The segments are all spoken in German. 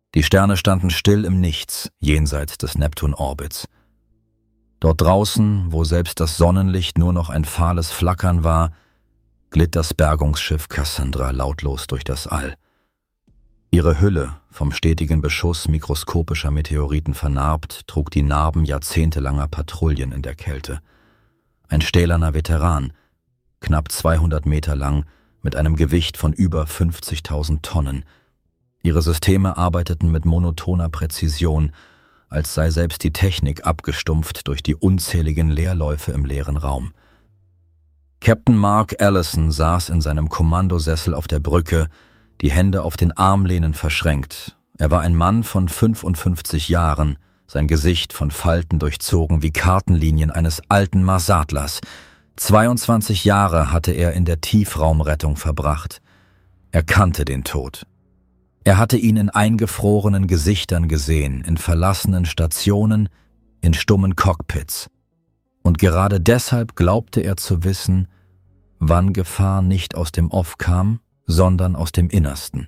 Die Sterne standen still im Nichts, jenseits des Neptun-Orbits. Dort draußen, wo selbst das Sonnenlicht nur noch ein fahles Flackern war, glitt das Bergungsschiff Cassandra lautlos durch das All. Ihre Hülle, vom stetigen Beschuss mikroskopischer Meteoriten vernarbt, trug die Narben jahrzehntelanger Patrouillen in der Kälte. Ein stählerner Veteran, knapp 200 Meter lang, mit einem Gewicht von über 50.000 Tonnen. Ihre Systeme arbeiteten mit monotoner Präzision, als sei selbst die Technik abgestumpft durch die unzähligen Leerläufe im leeren Raum. Captain Mark Allison saß in seinem Kommandosessel auf der Brücke, die Hände auf den Armlehnen verschränkt. Er war ein Mann von 55 Jahren, sein Gesicht von Falten durchzogen wie Kartenlinien eines alten Marsadlers. 22 Jahre hatte er in der Tiefraumrettung verbracht. Er kannte den Tod. Er hatte ihn in eingefrorenen Gesichtern gesehen, in verlassenen Stationen, in stummen Cockpits. Und gerade deshalb glaubte er zu wissen, wann Gefahr nicht aus dem Off kam, sondern aus dem Innersten.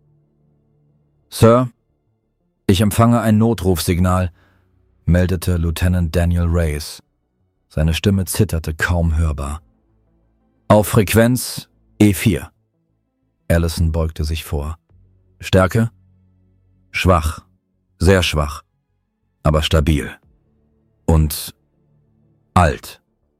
»Sir, ich empfange ein Notrufsignal«, meldete Lieutenant Daniel Reyes. Seine Stimme zitterte kaum hörbar. »Auf Frequenz E4.« Allison beugte sich vor. »Stärke?« »Schwach, sehr schwach, aber stabil. Und alt.«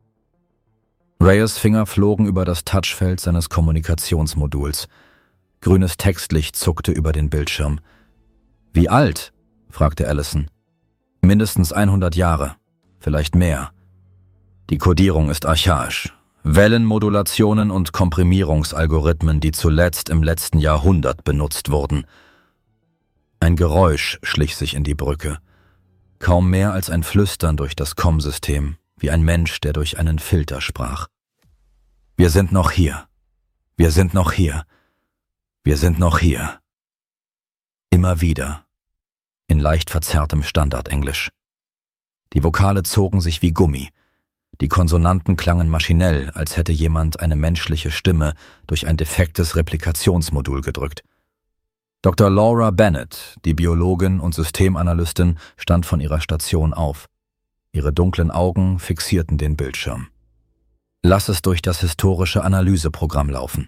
Reyes' Finger flogen über das Touchfeld seines Kommunikationsmoduls. Grünes Textlicht zuckte über den Bildschirm. »Wie alt?« fragte Allison. »Mindestens 100 Jahre, vielleicht mehr. Die Kodierung ist archaisch. Wellenmodulationen und Komprimierungsalgorithmen, die zuletzt im letzten Jahrhundert benutzt wurden.« Ein Geräusch schlich sich in die Brücke. Kaum mehr als ein Flüstern durch das COM-System, wie ein Mensch, der durch einen Filter sprach. »Wir sind noch hier. Wir sind noch hier. Wir sind noch hier.« Immer wieder, in leicht verzerrtem Standardenglisch. Die Vokale zogen sich wie Gummi. Die Konsonanten klangen maschinell, als hätte jemand eine menschliche Stimme durch ein defektes Replikationsmodul gedrückt. Dr. Laura Bennett, die Biologin und Systemanalystin, stand von ihrer Station auf. Ihre dunklen Augen fixierten den Bildschirm. »Lass es durch das historische Analyseprogramm laufen.«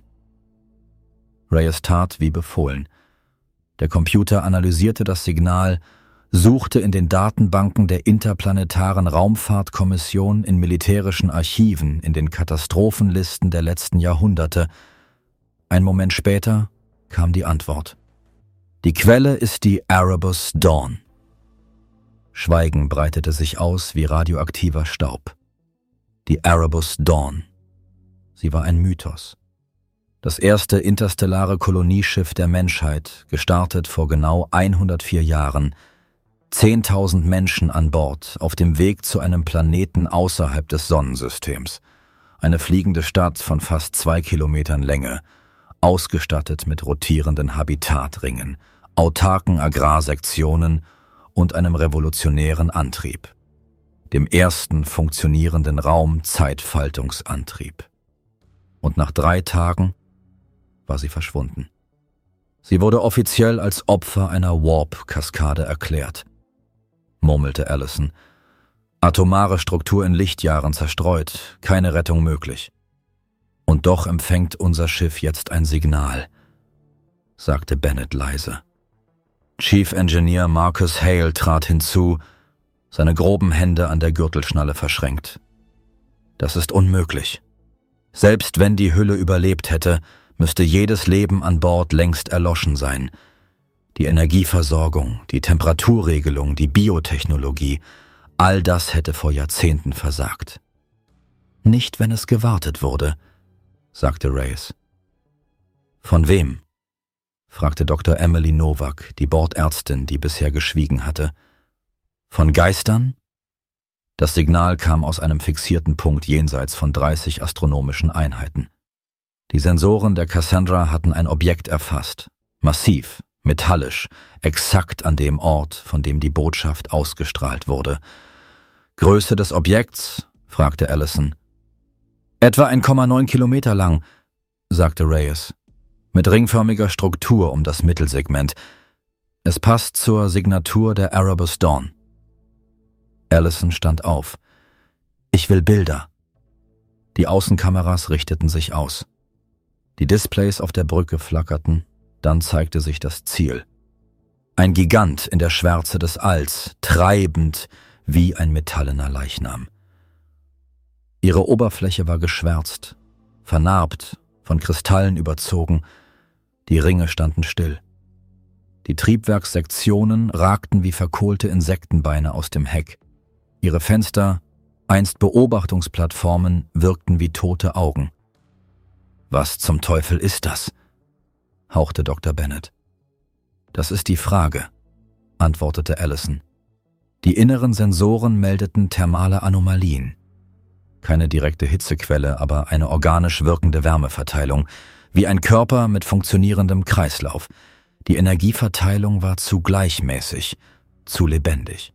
Reyes tat wie befohlen. Der Computer analysierte das Signal, suchte in den Datenbanken der Interplanetaren Raumfahrtkommission, in militärischen Archiven, in den Katastrophenlisten der letzten Jahrhunderte. Ein Moment später kam die Antwort. Die Quelle ist die Erebus Dawn. Schweigen breitete sich aus wie radioaktiver Staub. Die Erebus Dawn. Sie war ein Mythos. Das erste interstellare Kolonieschiff der Menschheit, gestartet vor genau 104 Jahren. 10.000 Menschen an Bord, auf dem Weg zu einem Planeten außerhalb des Sonnensystems. Eine fliegende Stadt von fast 2 Kilometern Länge, ausgestattet mit rotierenden Habitatringen, autarken Agrarsektionen und einem revolutionären Antrieb. Dem ersten funktionierenden Raum-Zeitfaltungsantrieb. Und nach 3 Tagen war sie verschwunden. Sie wurde offiziell als Opfer einer Warp-Kaskade erklärt, murmelte Allison. Atomare Struktur in Lichtjahren zerstreut, keine Rettung möglich. Und doch empfängt unser Schiff jetzt ein Signal, sagte Bennett leise. Chief Engineer Marcus Hale trat hinzu, seine groben Hände an der Gürtelschnalle verschränkt. Das ist unmöglich. Selbst wenn die Hülle überlebt hätte, müsste jedes Leben an Bord längst erloschen sein. Die Energieversorgung, die Temperaturregelung, die Biotechnologie, all das hätte vor Jahrzehnten versagt. Nicht, wenn es gewartet wurde, sagte Reyes. Von wem? Fragte Dr. Emily Nowak, die Bordärztin, die bisher geschwiegen hatte. Von Geistern? Das Signal kam aus einem fixierten Punkt jenseits von 30 astronomischen Einheiten. Die Sensoren der Cassandra hatten ein Objekt erfasst, massiv, metallisch, exakt an dem Ort, von dem die Botschaft ausgestrahlt wurde. Größe des Objekts? Fragte Allison. Etwa 1,9 Kilometer lang, sagte Reyes, mit ringförmiger Struktur um das Mittelsegment. Es passt zur Signatur der Erebus Dawn. Allison stand auf. »Ich will Bilder.« Die Außenkameras richteten sich aus. Die Displays auf der Brücke flackerten, dann zeigte sich das Ziel. Ein Gigant in der Schwärze des Alls, treibend wie ein metallener Leichnam. Ihre Oberfläche war geschwärzt, vernarbt, von Kristallen überzogen, die Ringe standen still. Die Triebwerkssektionen ragten wie verkohlte Insektenbeine aus dem Heck. Ihre Fenster, einst Beobachtungsplattformen, wirkten wie tote Augen. »Was zum Teufel ist das?« hauchte Dr. Bennett. »Das ist die Frage«, antwortete Allison. Die inneren Sensoren meldeten thermale Anomalien. Keine direkte Hitzequelle, aber eine organisch wirkende Wärmeverteilung, wie ein Körper mit funktionierendem Kreislauf. Die Energieverteilung war zu gleichmäßig, zu lebendig.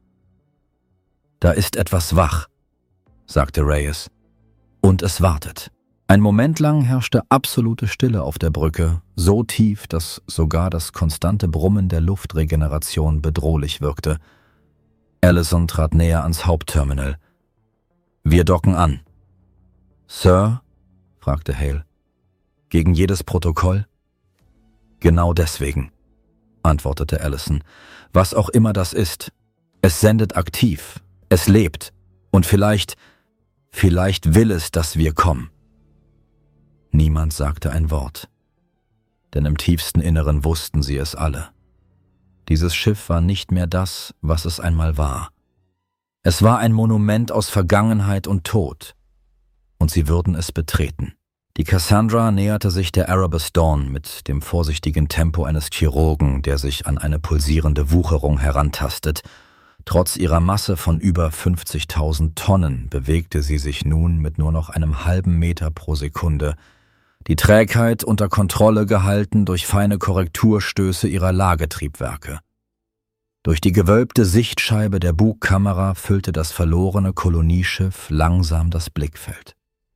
»Da ist etwas wach«, sagte Reyes. »Und es wartet.« Ein Moment lang herrschte absolute Stille auf der Brücke, so tief, dass sogar das konstante Brummen der Luftregeneration bedrohlich wirkte. Allison trat näher ans Hauptterminal. »Wir docken an.« »Sir?« fragte Hale. »Gegen jedes Protokoll?« »Genau deswegen«, antwortete Allison. »Was auch immer das ist. Es sendet aktiv. Es lebt. Und vielleicht will es, dass wir kommen.« Niemand sagte ein Wort. Denn im tiefsten Inneren wussten sie es alle. Dieses Schiff war nicht mehr das, was es einmal war. Es war ein Monument aus Vergangenheit und Tod. Und sie würden es betreten. Die Cassandra näherte sich der Erebus Dawn mit dem vorsichtigen Tempo eines Chirurgen, der sich an eine pulsierende Wucherung herantastet. Trotz ihrer Masse von über 50.000 Tonnen bewegte sie sich nun mit nur noch einem halben Meter pro Sekunde, die Trägheit unter Kontrolle gehalten durch feine Korrekturstöße ihrer Lagetriebwerke. Durch die gewölbte Sichtscheibe der Bugkamera füllte das verlorene Kolonieschiff langsam das Blickfeld.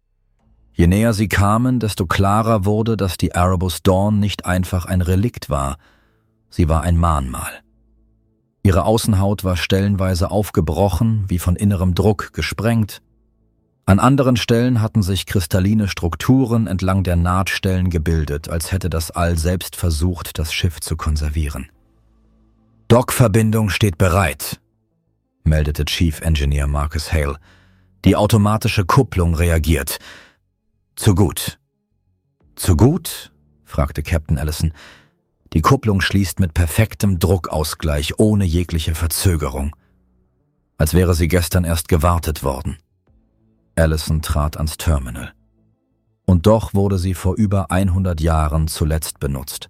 Je näher sie kamen, desto klarer wurde, dass die Erebus Dawn nicht einfach ein Relikt war, sie war ein Mahnmal. Ihre Außenhaut war stellenweise aufgebrochen, wie von innerem Druck gesprengt. An anderen Stellen hatten sich kristalline Strukturen entlang der Nahtstellen gebildet, als hätte das All selbst versucht, das Schiff zu konservieren. »Dock-Verbindung steht bereit«, meldete Chief Engineer Marcus Hale. »Die automatische Kupplung reagiert. Zu gut.« »Zu gut?« fragte Captain Allison. »Die Kupplung schließt mit perfektem Druckausgleich, ohne jegliche Verzögerung. Als wäre sie gestern erst gewartet worden.« Allison trat ans Terminal. Und doch wurde sie vor über 100 Jahren zuletzt benutzt.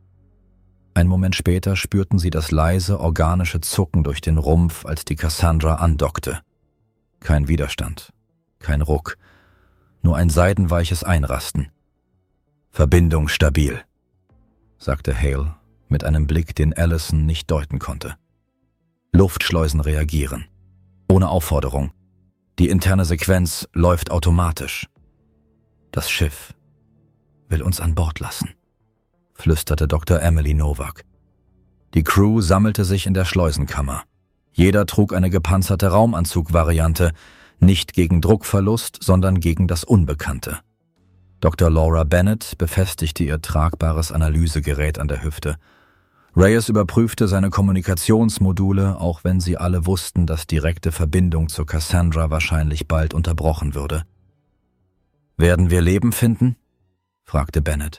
Ein Moment später spürten sie das leise, organische Zucken durch den Rumpf, als die Cassandra andockte. Kein Widerstand, kein Ruck, nur ein seidenweiches Einrasten. »Verbindung stabil«, sagte Hale mit einem Blick, den Allison nicht deuten konnte. »Luftschleusen reagieren. Ohne Aufforderung. Die interne Sequenz läuft automatisch. Das Schiff will uns an Bord lassen«, flüsterte Dr. Emily Novak. Die Crew sammelte sich in der Schleusenkammer. Jeder trug eine gepanzerte Raumanzug-Variante, nicht gegen Druckverlust, sondern gegen das Unbekannte. Dr. Laura Bennett befestigte ihr tragbares Analysegerät an der Hüfte. Reyes überprüfte seine Kommunikationsmodule, auch wenn sie alle wussten, dass direkte Verbindung zur Cassandra wahrscheinlich bald unterbrochen würde. »Werden wir Leben finden?« fragte Bennett.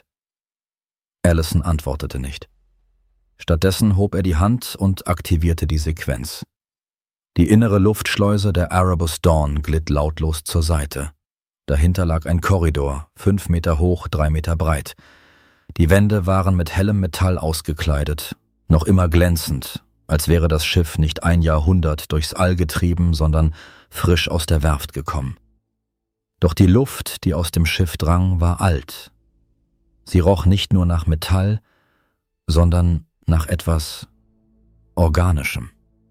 Allison antwortete nicht. Stattdessen hob er die Hand und aktivierte die Sequenz. Die innere Luftschleuse der Erebus Dawn glitt lautlos zur Seite. Dahinter lag ein Korridor, 5 Meter hoch, 3 Meter breit. Die Wände waren mit hellem Metall ausgekleidet, noch immer glänzend, als wäre das Schiff nicht ein Jahrhundert durchs All getrieben, sondern frisch aus der Werft gekommen. Doch die Luft, die aus dem Schiff drang, war alt. Sie roch nicht nur nach Metall, sondern nach etwas Organischem.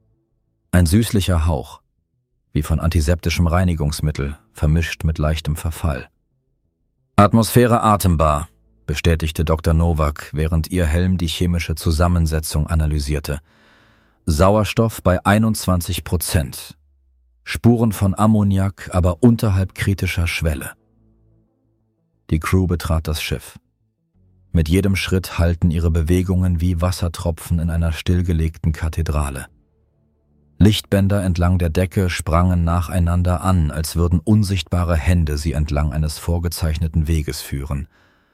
Ein süßlicher Hauch, wie von antiseptischem Reinigungsmittel, vermischt mit leichtem Verfall. »Atmosphäre atembar«, bestätigte Dr. Novak, während ihr Helm die chemische Zusammensetzung analysierte. Sauerstoff bei 21%. Spuren von Ammoniak, aber unterhalb kritischer Schwelle. Die Crew betrat das Schiff. Mit jedem Schritt hallten ihre Bewegungen wie Wassertropfen in einer stillgelegten Kathedrale. Lichtbänder entlang der Decke sprangen nacheinander an, als würden unsichtbare Hände sie entlang eines vorgezeichneten Weges führen.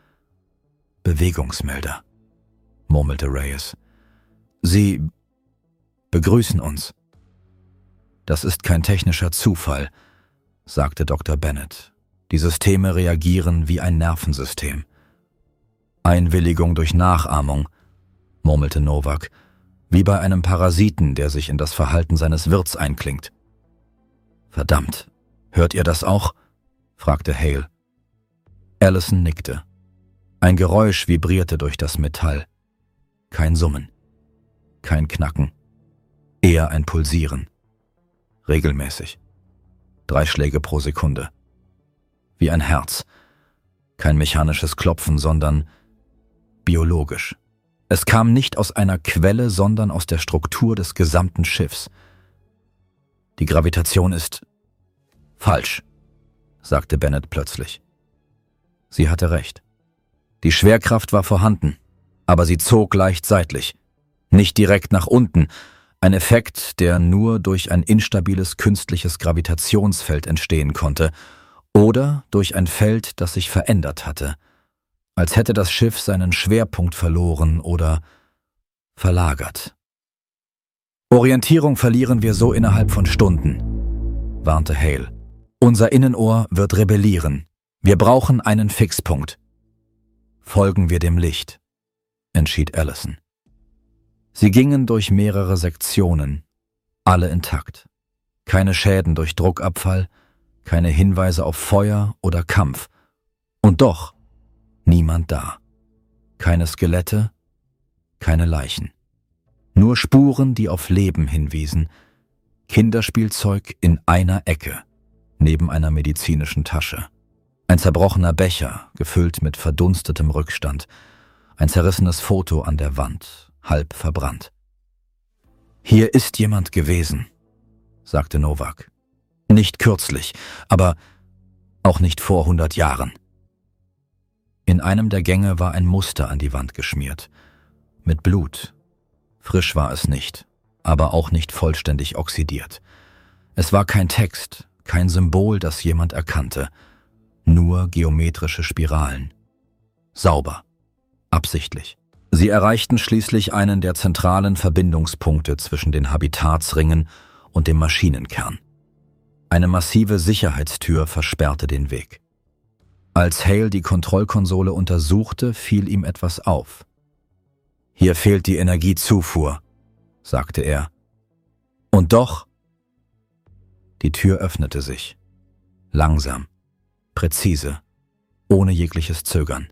Bewegungsmelder, murmelte Reyes. Sie begrüßen uns. Das ist kein technischer Zufall, sagte Dr. Bennett. Die Systeme reagieren wie ein Nervensystem. Einwilligung durch Nachahmung, murmelte Novak, wie bei einem Parasiten, der sich in das Verhalten seines Wirts einklingt. Verdammt, hört ihr das auch? Fragte Hale. Allison nickte. Ein Geräusch vibrierte durch das Metall. Kein Summen, kein Knacken, eher ein Pulsieren. Regelmäßig. 3 Schläge pro Sekunde. Wie ein Herz. Kein mechanisches Klopfen, sondern biologisch. Es kam nicht aus einer Quelle, sondern aus der Struktur des gesamten Schiffs. Die Gravitation ist falsch, sagte Bennett plötzlich. Sie hatte recht. Die Schwerkraft war vorhanden, aber sie zog leicht seitlich. Nicht direkt nach unten, ein Effekt, der nur durch ein instabiles künstliches Gravitationsfeld entstehen konnte oder durch ein Feld, das sich verändert hatte, als hätte das Schiff seinen Schwerpunkt verloren oder verlagert. Orientierung verlieren wir so innerhalb von Stunden, warnte Hale. Unser Innenohr wird rebellieren. Wir brauchen einen Fixpunkt. Folgen wir dem Licht, entschied Allison. Sie gingen durch mehrere Sektionen, alle intakt. Keine Schäden durch Druckabfall, keine Hinweise auf Feuer oder Kampf. Und doch niemand da. Keine Skelette, keine Leichen. Nur Spuren, die auf Leben hinwiesen. Kinderspielzeug in einer Ecke, neben einer medizinischen Tasche. Ein zerbrochener Becher, gefüllt mit verdunstetem Rückstand. Ein zerrissenes Foto an der Wand, halb verbrannt. Hier ist jemand gewesen, sagte Novak. Nicht kürzlich, aber auch nicht vor 100 Jahren. In einem der Gänge war ein Muster an die Wand geschmiert. Mit Blut. Frisch war es nicht, aber auch nicht vollständig oxidiert. Es war kein Text, kein Symbol, das jemand erkannte. Nur geometrische Spiralen. Sauber. Absichtlich. Sie erreichten schließlich einen der zentralen Verbindungspunkte zwischen den Habitatsringen und dem Maschinenkern. Eine massive Sicherheitstür versperrte den Weg. Als Hale die Kontrollkonsole untersuchte, fiel ihm etwas auf. »Hier fehlt die Energiezufuhr«, sagte er. Und doch… Die Tür öffnete sich. Langsam, präzise, ohne jegliches Zögern.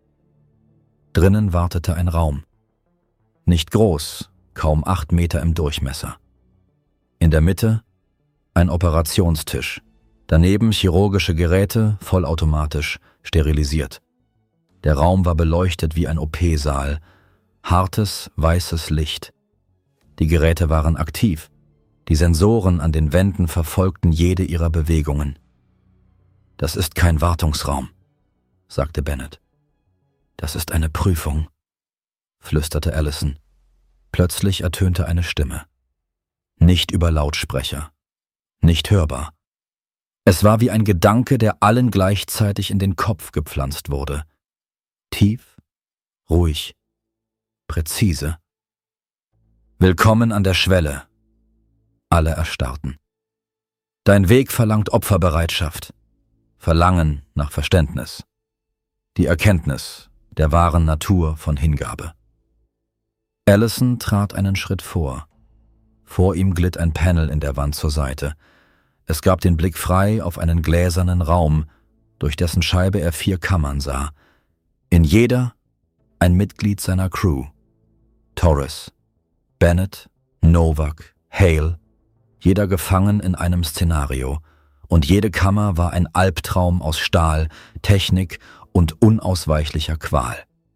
Drinnen wartete ein Raum. Nicht groß, kaum 8 Meter im Durchmesser. In der Mitte ein Operationstisch. Daneben chirurgische Geräte, vollautomatisch, sterilisiert. Der Raum war beleuchtet wie ein OP-Saal. Hartes, weißes Licht. Die Geräte waren aktiv. Die Sensoren an den Wänden verfolgten jede ihrer Bewegungen. »Das ist kein Wartungsraum«, sagte Bennett. »Das ist eine Prüfung«, flüsterte Allison. Plötzlich ertönte eine Stimme. Nicht über Lautsprecher. Nicht hörbar. Es war wie ein Gedanke, der allen gleichzeitig in den Kopf gepflanzt wurde. Tief, ruhig, präzise. »Willkommen an der Schwelle.« Alle erstarrten. »Dein Weg verlangt Opferbereitschaft. Verlangen nach Verständnis. Die Erkenntnis der wahren Natur von Hingabe.« Allison trat einen Schritt vor. Vor ihm glitt ein Panel in der Wand zur Seite. Es gab den Blick frei auf einen gläsernen Raum, durch dessen Scheibe er 4 Kammern sah. In jeder ein Mitglied seiner Crew. Torres, Bennett, Novak, Hale, jeder gefangen in einem Szenario. Und jede Kammer war ein Albtraum aus Stahl, Technik, und unausweichlicher Qual.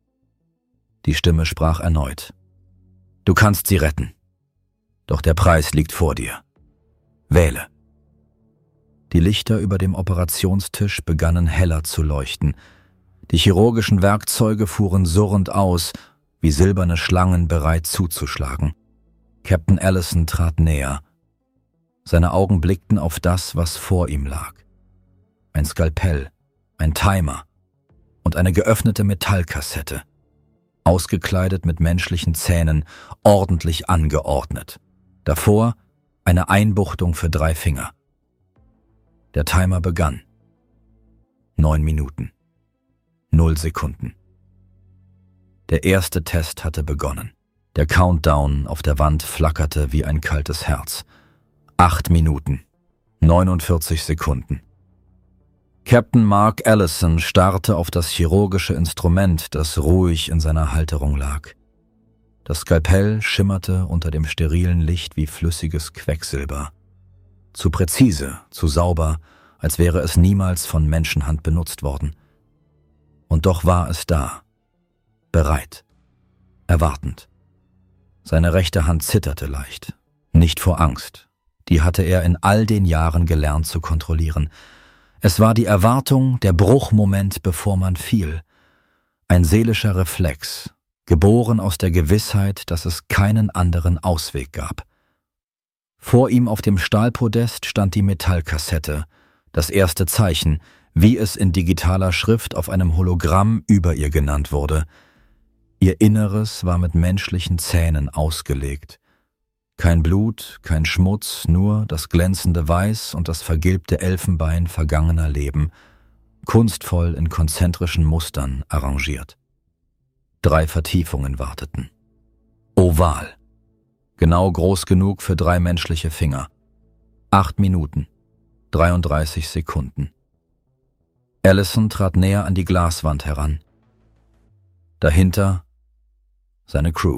Die Stimme sprach erneut. Du kannst sie retten. Doch der Preis liegt vor dir. Wähle. Die Lichter über dem Operationstisch begannen heller zu leuchten. Die chirurgischen Werkzeuge fuhren surrend aus, wie silberne Schlangen bereit zuzuschlagen. Captain Allison trat näher. Seine Augen blickten auf das, was vor ihm lag. Ein Skalpell, ein Timer und eine geöffnete Metallkassette. Ausgekleidet mit menschlichen Zähnen, ordentlich angeordnet. Davor eine Einbuchtung für 3 Finger. Der Timer begann. 9 Minuten. 0 Sekunden. Der erste Test hatte begonnen. Der Countdown auf der Wand flackerte wie ein kaltes Herz. 8 Minuten. 49 Sekunden. Captain Mark Allison starrte auf das chirurgische Instrument, das ruhig in seiner Halterung lag. Das Skalpell schimmerte unter dem sterilen Licht wie flüssiges Quecksilber. Zu präzise, zu sauber, als wäre es niemals von Menschenhand benutzt worden. Und doch war es da, bereit, erwartend. Seine rechte Hand zitterte leicht, nicht vor Angst. Die hatte er in all den Jahren gelernt zu kontrollieren. Es war die Erwartung, der Bruchmoment, bevor man fiel. Ein seelischer Reflex, geboren aus der Gewissheit, dass es keinen anderen Ausweg gab. Vor ihm auf dem Stahlpodest stand die Metallkassette, das erste Zeichen, wie es in digitaler Schrift auf einem Hologramm über ihr genannt wurde. Ihr Inneres war mit menschlichen Zähnen ausgelegt. Kein Blut, kein Schmutz, nur das glänzende Weiß und das vergilbte Elfenbein vergangener Leben, kunstvoll in konzentrischen Mustern arrangiert. 3 Vertiefungen warteten. Oval. Genau groß genug für 3 menschliche Finger. 8 Minuten. 33 Sekunden. Allison trat näher an die Glaswand heran. Dahinter seine Crew.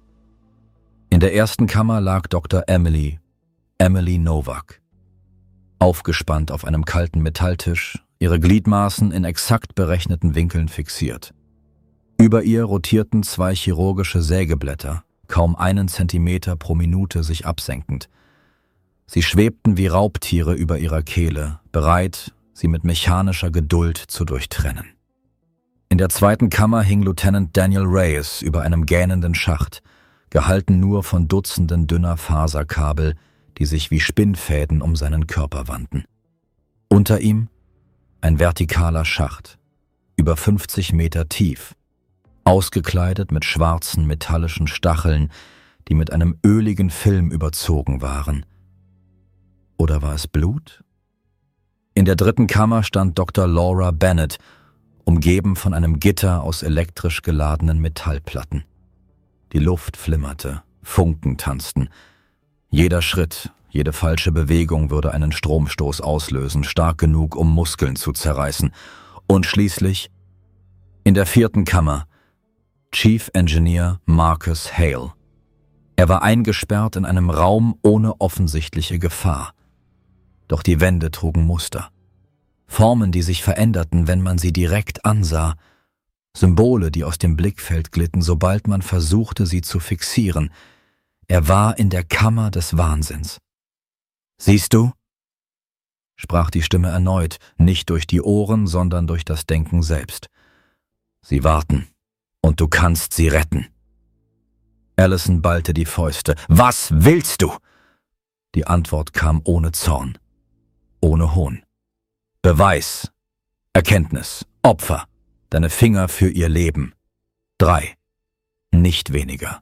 In der ersten Kammer lag Dr. Emily Novak. Aufgespannt auf einem kalten Metalltisch, ihre Gliedmaßen in exakt berechneten Winkeln fixiert. Über ihr rotierten 2 chirurgische Sägeblätter, kaum 1 Zentimeter pro Minute sich absenkend. Sie schwebten wie Raubtiere über ihrer Kehle, bereit, sie mit mechanischer Geduld zu durchtrennen. In der zweiten Kammer hing Lieutenant Daniel Reyes über einem gähnenden Schacht, gehalten nur von Dutzenden dünner Faserkabel, die sich wie Spinnfäden um seinen Körper wanden. Unter ihm ein vertikaler Schacht, über 50 Meter tief, ausgekleidet mit schwarzen metallischen Stacheln, die mit einem öligen Film überzogen waren. Oder war es Blut? In der dritten Kammer stand Dr. Laura Bennett, umgeben von einem Gitter aus elektrisch geladenen Metallplatten. Die Luft flimmerte, Funken tanzten. Jeder Schritt, jede falsche Bewegung würde einen Stromstoß auslösen, stark genug, um Muskeln zu zerreißen. Und schließlich, in der vierten Kammer, Chief Engineer Marcus Hale. Er war eingesperrt in einem Raum ohne offensichtliche Gefahr. Doch die Wände trugen Muster. Formen, die sich veränderten, wenn man sie direkt ansah. Symbole, die aus dem Blickfeld glitten, sobald man versuchte, sie zu fixieren. Er war in der Kammer des Wahnsinns. »Siehst du?« sprach die Stimme erneut, nicht durch die Ohren, sondern durch das Denken selbst. »Sie warten, und du kannst sie retten.« Allison ballte die Fäuste. »Was willst du?« Die Antwort kam ohne Zorn, ohne Hohn. »Beweis, Erkenntnis, Opfer, deine Finger für ihr Leben. 3, nicht weniger.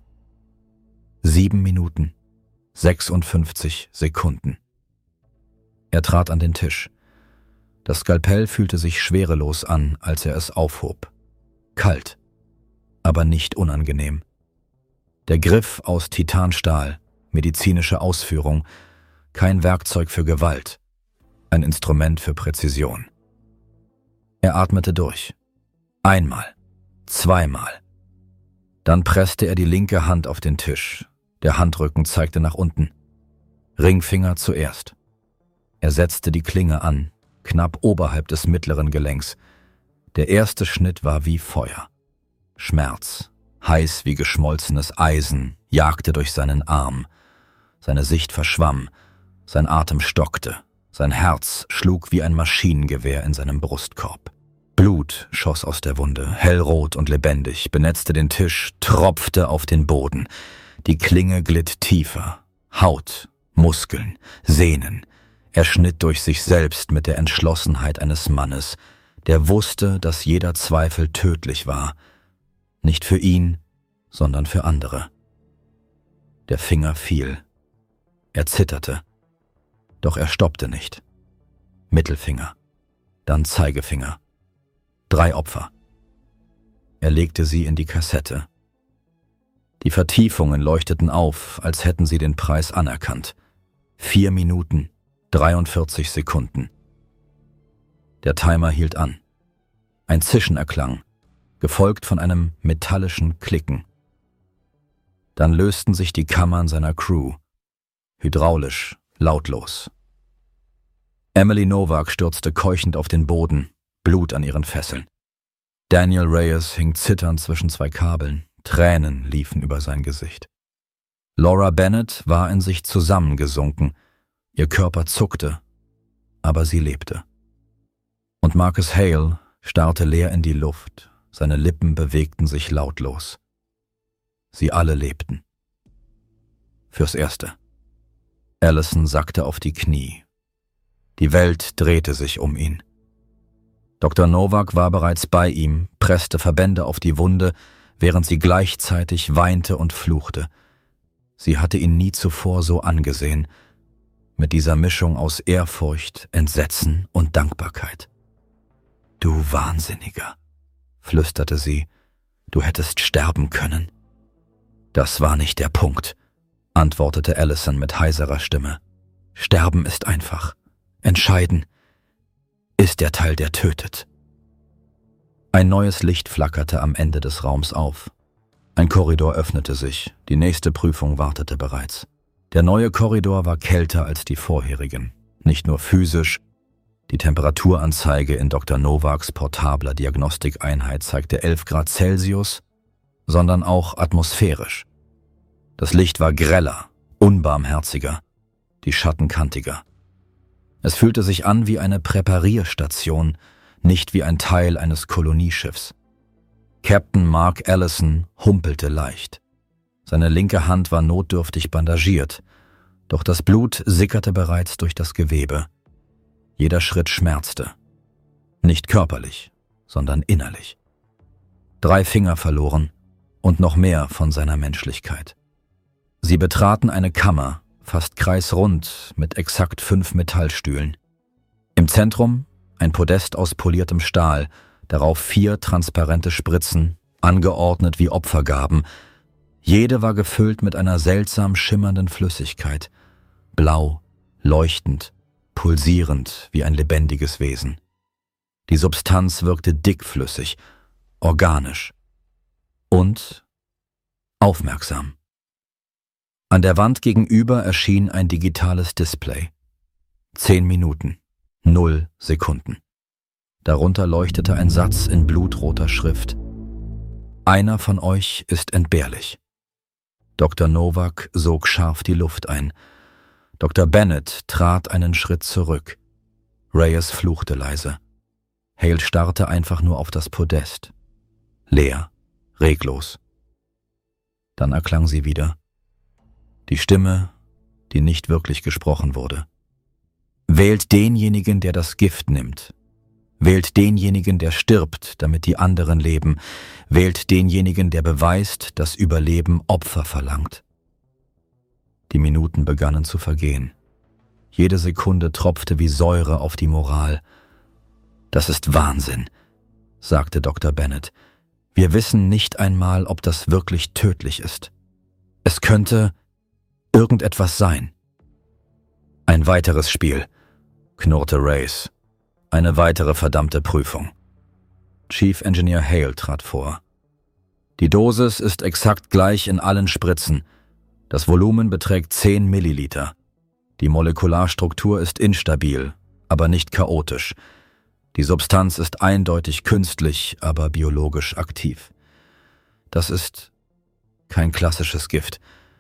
7 Minuten, 56 Sekunden. Er trat an den Tisch. Das Skalpell fühlte sich schwerelos an, als er es aufhob. Kalt, aber nicht unangenehm. Der Griff aus Titanstahl, medizinische Ausführung, kein Werkzeug für Gewalt, ein Instrument für Präzision. Er atmete durch. Einmal, zweimal. Dann presste er die linke Hand auf den Tisch. Der Handrücken zeigte nach unten. Ringfinger zuerst. Er setzte die Klinge an, knapp oberhalb des mittleren Gelenks. Der erste Schnitt war wie Feuer. Schmerz, heiß wie geschmolzenes Eisen, jagte durch seinen Arm. Seine Sicht verschwamm, sein Atem stockte, sein Herz schlug wie ein Maschinengewehr in seinem Brustkorb. Blut schoss aus der Wunde, hellrot und lebendig, benetzte den Tisch, tropfte auf den Boden. Die Klinge glitt tiefer. Haut, Muskeln, Sehnen. Er schnitt durch sich selbst mit der Entschlossenheit eines Mannes, der wusste, dass jeder Zweifel tödlich war. Nicht für ihn, sondern für andere. Der Finger fiel. Er zitterte. Doch er stoppte nicht. Mittelfinger, dann Zeigefinger. 3 Opfer. Er legte sie in die Kassette. Die Vertiefungen leuchteten auf, als hätten sie den Preis anerkannt. 4 Minuten, 43 Sekunden. Der Timer hielt an. Ein Zischen erklang, gefolgt von einem metallischen Klicken. Dann lösten sich die Kammern seiner Crew. Hydraulisch, lautlos. Emily Novak stürzte keuchend auf den Boden, Blut an ihren Fesseln. Daniel Reyes hing zitternd zwischen 2 Kabeln, Tränen liefen über sein Gesicht. Laura Bennett war in sich zusammengesunken, ihr Körper zuckte, aber sie lebte. Und Marcus Hale starrte leer in die Luft, seine Lippen bewegten sich lautlos. Sie alle lebten. Fürs Erste. Allison sackte auf die Knie. Die Welt drehte sich um ihn. Dr. Novak war bereits bei ihm, presste Verbände auf die Wunde, während sie gleichzeitig weinte und fluchte. Sie hatte ihn nie zuvor so angesehen, mit dieser Mischung aus Ehrfurcht, Entsetzen und Dankbarkeit. »Du Wahnsinniger«, flüsterte sie, »du hättest sterben können.« »Das war nicht der Punkt«, antwortete Allison mit heiserer Stimme. »Sterben ist einfach. Entscheiden ist der Teil, der tötet.« Ein neues Licht flackerte am Ende des Raums auf. Ein Korridor öffnete sich, die nächste Prüfung wartete bereits. Der neue Korridor war kälter als die vorherigen, nicht nur physisch. Die Temperaturanzeige in Dr. Novaks portabler Diagnostikeinheit zeigte 11 Grad Celsius, sondern auch atmosphärisch. Das Licht war greller, unbarmherziger, die Schatten kantiger. Es fühlte sich an wie eine Präparierstation, nicht wie ein Teil eines Kolonieschiffs. Captain Mark Allison humpelte leicht. Seine linke Hand war notdürftig bandagiert, doch das Blut sickerte bereits durch das Gewebe. Jeder Schritt schmerzte. Nicht körperlich, sondern innerlich. 3 Finger verloren und noch mehr von seiner Menschlichkeit. Sie betraten eine Kammer, fast kreisrund, mit exakt 5 Metallstühlen. Im Zentrum ein Podest aus poliertem Stahl, darauf 4 transparente Spritzen, angeordnet wie Opfergaben. Jede war gefüllt mit einer seltsam schimmernden Flüssigkeit, blau, leuchtend, pulsierend wie ein lebendiges Wesen. Die Substanz wirkte dickflüssig, organisch und aufmerksam. An der Wand gegenüber erschien ein digitales Display. 10 Minuten, 0 Sekunden. Darunter leuchtete ein Satz in blutroter Schrift. Einer von euch ist entbehrlich. Dr. Novak sog scharf die Luft ein. Dr. Bennett trat einen Schritt zurück. Reyes fluchte leise. Hale starrte einfach nur auf das Podest. Leer, reglos. Dann erklang sie wieder. Die Stimme, die nicht wirklich gesprochen wurde. Wählt denjenigen, der das Gift nimmt. Wählt denjenigen, der stirbt, damit die anderen leben. Wählt denjenigen, der beweist, dass Überleben Opfer verlangt. Die Minuten begannen zu vergehen. Jede Sekunde tropfte wie Säure auf die Moral. »Das ist Wahnsinn«, sagte Dr. Bennett. »Wir wissen nicht einmal, ob das wirklich tödlich ist. Es könnte irgendetwas sein.« »Ein weiteres Spiel«, knurrte Reyes. »Eine weitere verdammte Prüfung.« Chief Engineer Hale trat vor. »Die Dosis ist exakt gleich in allen Spritzen. Das Volumen beträgt 10 Milliliter. Die Molekularstruktur ist instabil, aber nicht chaotisch. Die Substanz ist eindeutig künstlich, aber biologisch aktiv. Das ist kein klassisches Gift.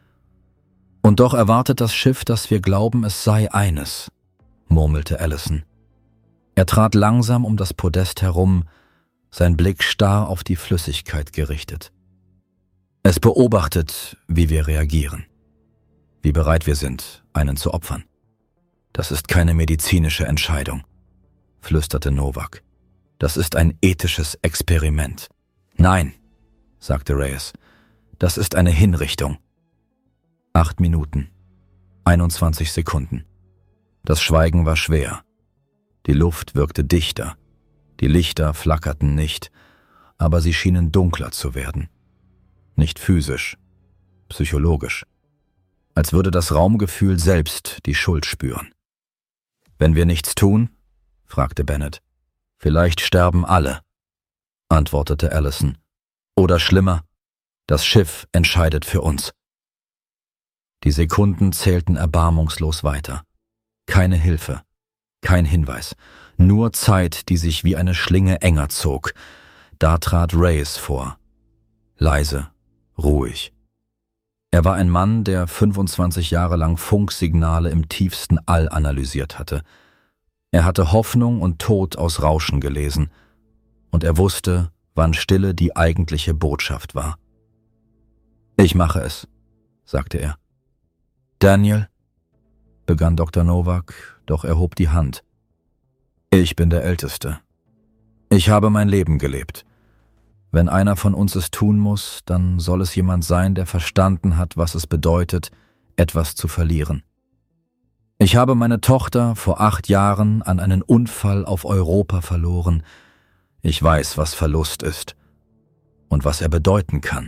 Und doch erwartet das Schiff, dass wir glauben, es sei eines, murmelte Allison. Er trat langsam um das Podest herum, sein Blick starr auf die Flüssigkeit gerichtet. Es beobachtet, wie wir reagieren, wie bereit wir sind, einen zu opfern. Das ist keine medizinische Entscheidung, flüsterte Novak. Das ist ein ethisches Experiment. Nein, sagte Reyes, das ist eine Hinrichtung. 8 Minuten, 21 Sekunden. Das Schweigen war schwer. Die Luft wirkte dichter. Die Lichter flackerten nicht, aber sie schienen dunkler zu werden. Nicht physisch, psychologisch. Als würde das Raumgefühl selbst die Schuld spüren. Wenn wir nichts tun? Fragte Bennett. Vielleicht sterben alle, antwortete Allison. Oder schlimmer, das Schiff entscheidet für uns. Die Sekunden zählten erbarmungslos weiter. Keine Hilfe, kein Hinweis, nur Zeit, die sich wie eine Schlinge enger zog. Da trat Reyes vor. Leise, ruhig. Er war ein Mann, der 25 Jahre lang Funksignale im tiefsten All analysiert hatte. Er hatte Hoffnung und Tod aus Rauschen gelesen. Und er wusste, wann Stille die eigentliche Botschaft war. »Ich mache es«, sagte er. »Daniel«, begann Dr. Novak, doch er hob die Hand. »Ich bin der Älteste. Ich habe mein Leben gelebt. Wenn einer von uns es tun muss, dann soll es jemand sein, der verstanden hat, was es bedeutet, etwas zu verlieren. Ich habe meine Tochter vor 8 Jahren an einen Unfall auf Europa verloren. Ich weiß, was Verlust ist und was er bedeuten kann.«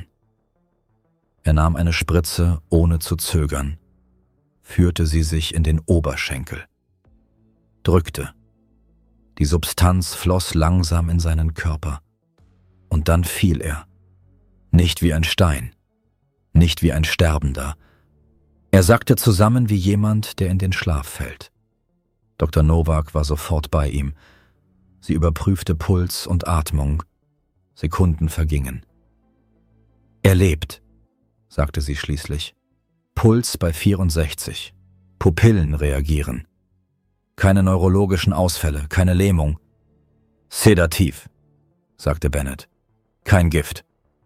Er nahm eine Spritze, ohne zu zögern, führte sie sich in den Oberschenkel, drückte. Die Substanz floss langsam in seinen Körper. Und dann fiel er. Nicht wie ein Stein, nicht wie ein Sterbender. Er sackte zusammen wie jemand, der in den Schlaf fällt. Dr. Novak war sofort bei ihm. Sie überprüfte Puls und Atmung. Sekunden vergingen. »Er lebt«, sagte sie schließlich. »Puls bei 64. Pupillen reagieren. Keine neurologischen Ausfälle, keine Lähmung. Sedativ«, sagte Bennett. »Kein Gift.«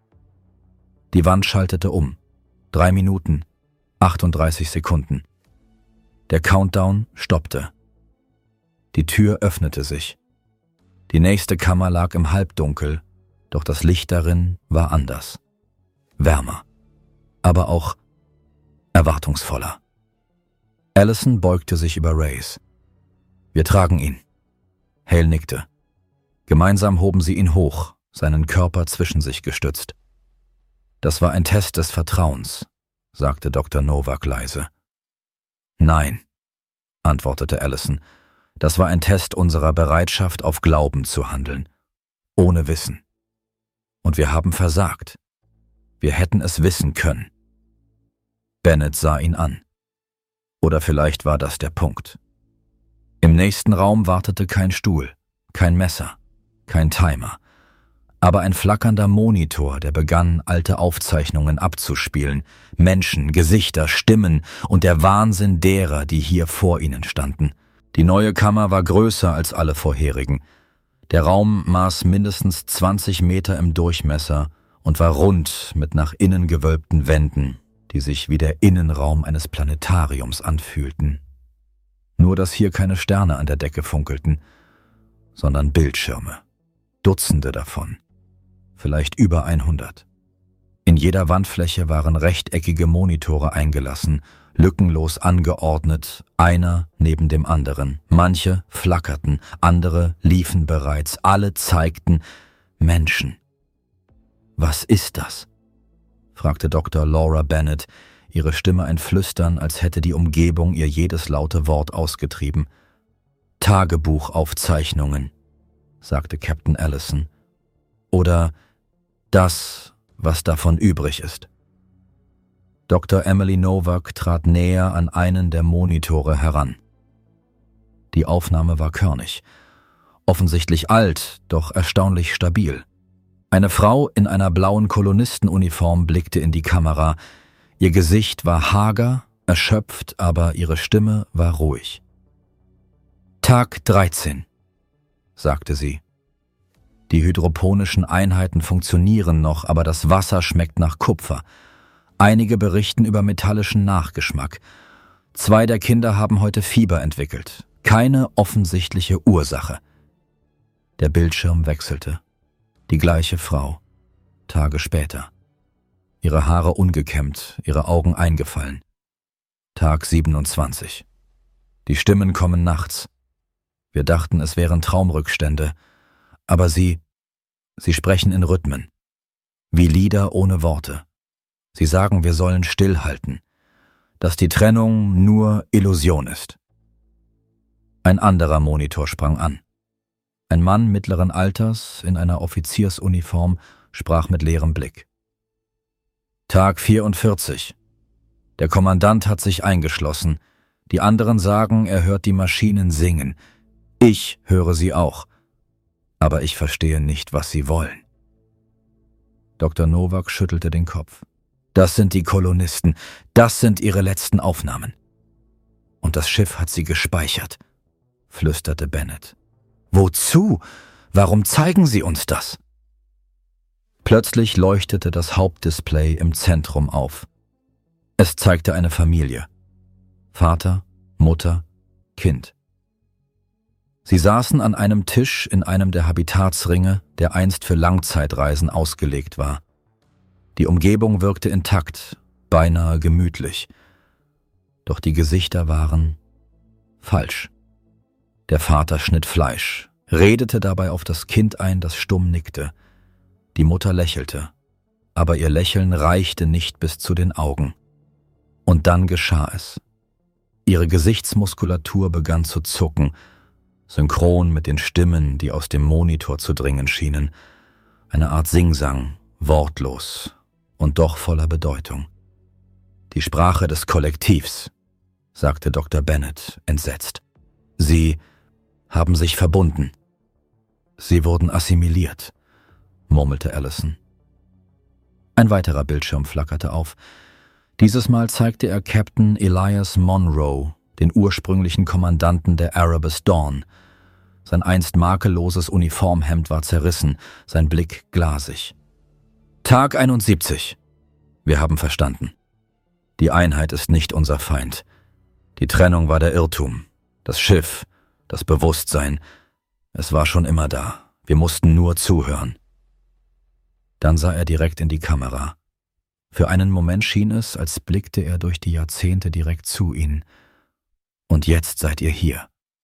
Die Wand schaltete um. 3 Minuten, 38 Sekunden. Der Countdown stoppte. Die Tür öffnete sich. Die nächste Kammer lag im Halbdunkel, doch das Licht darin war anders. Wärmer, aber auch erwartungsvoller. Allison beugte sich über Reyes. »Wir tragen ihn.« Hale nickte. Gemeinsam hoben sie ihn hoch, seinen Körper zwischen sich gestützt. »Das war ein Test des Vertrauens«, sagte Dr. Novak leise. »Nein«, antwortete Allison, »das war ein Test unserer Bereitschaft, auf Glauben zu handeln, ohne Wissen. Und wir haben versagt. Wir hätten es wissen können.« Bennett sah ihn an. Oder vielleicht war das der Punkt. Im nächsten Raum wartete kein Stuhl, kein Messer, kein Timer, aber ein flackernder Monitor, der begann, alte Aufzeichnungen abzuspielen, Menschen, Gesichter, Stimmen und der Wahnsinn derer, die hier vor ihnen standen. Die neue Kammer war größer als alle vorherigen. Der Raum maß mindestens 20 Meter im Durchmesser und war rund mit nach innen gewölbten Wänden, die sich wie der Innenraum eines Planetariums anfühlten. Nur dass hier keine Sterne an der Decke funkelten, sondern Bildschirme. Dutzende davon. Vielleicht über 100. In jeder Wandfläche waren rechteckige Monitore eingelassen, lückenlos angeordnet, einer neben dem anderen. Manche flackerten, andere liefen bereits, alle zeigten Menschen. »Was ist das?« fragte Dr. Laura Bennett, ihre Stimme ein Flüstern, als hätte die Umgebung ihr jedes laute Wort ausgetrieben. »Tagebuchaufzeichnungen«, sagte Captain Allison. »Oder das, was davon übrig ist.« Dr. Emily Novak trat näher an einen der Monitore heran. Die Aufnahme war körnig. offensichtlich alt, doch erstaunlich stabil. Eine Frau in einer blauen Kolonistenuniform blickte in die Kamera. Ihr Gesicht war hager, erschöpft, aber ihre Stimme war ruhig. »Tag 13«, sagte sie. Die hydroponischen Einheiten funktionieren noch, aber das Wasser schmeckt nach Kupfer. Einige berichten über metallischen Nachgeschmack. 2 der Kinder haben heute Fieber entwickelt. Keine offensichtliche Ursache. Der Bildschirm wechselte. Die gleiche Frau. Tage später. Ihre Haare ungekämmt, ihre Augen eingefallen. Tag 27. Die Stimmen kommen nachts. Wir dachten, es wären Traumrückstände. Aber sie sprechen in Rhythmen. Wie Lieder ohne Worte. Sie sagen, wir sollen stillhalten. Dass die Trennung nur Illusion ist. Ein anderer Monitor sprang an. Ein Mann mittleren Alters in einer Offiziersuniform sprach mit leerem Blick. Tag 44. Der Kommandant hat sich eingeschlossen. Die anderen sagen, er hört die Maschinen singen. Ich höre sie auch. Aber ich verstehe nicht, was sie wollen. Dr. Nowak schüttelte den Kopf. Das sind die Kolonisten. Das sind ihre letzten Aufnahmen. Und das Schiff hat sie gespeichert, flüsterte Bennett. Wozu? Warum zeigen Sie uns das? Plötzlich leuchtete das Hauptdisplay im Zentrum auf. Es zeigte eine Familie. Vater, Mutter, Kind. Sie saßen an einem Tisch in einem der Habitatsringe, der einst für Langzeitreisen ausgelegt war. Die Umgebung wirkte intakt, beinahe gemütlich. Doch die Gesichter waren falsch. Der Vater schnitt Fleisch, redete dabei auf das Kind ein, das stumm nickte. Die Mutter lächelte, aber ihr Lächeln reichte nicht bis zu den Augen. Und dann geschah es. Ihre Gesichtsmuskulatur begann zu zucken, synchron mit den Stimmen, die aus dem Monitor zu dringen schienen. Eine Art Singsang, wortlos und doch voller Bedeutung. Die Sprache des Kollektivs, sagte Dr. Bennett, entsetzt. Sie haben sich verbunden. Sie wurden assimiliert, murmelte Allison. Ein weiterer Bildschirm flackerte auf. Dieses Mal zeigte er Captain Elias Monroe, den ursprünglichen Kommandanten der Erebus Dawn. Sein einst makelloses Uniformhemd war zerrissen, sein Blick glasig. Tag 71. Wir haben verstanden. Die Einheit ist nicht unser Feind. Die Trennung war der Irrtum. Das Schiff, das Bewusstsein, es war schon immer da. Wir mussten nur zuhören. Dann sah er direkt in die Kamera. Für einen Moment schien es, als blickte er durch die Jahrzehnte direkt zu ihnen. Und jetzt seid ihr hier.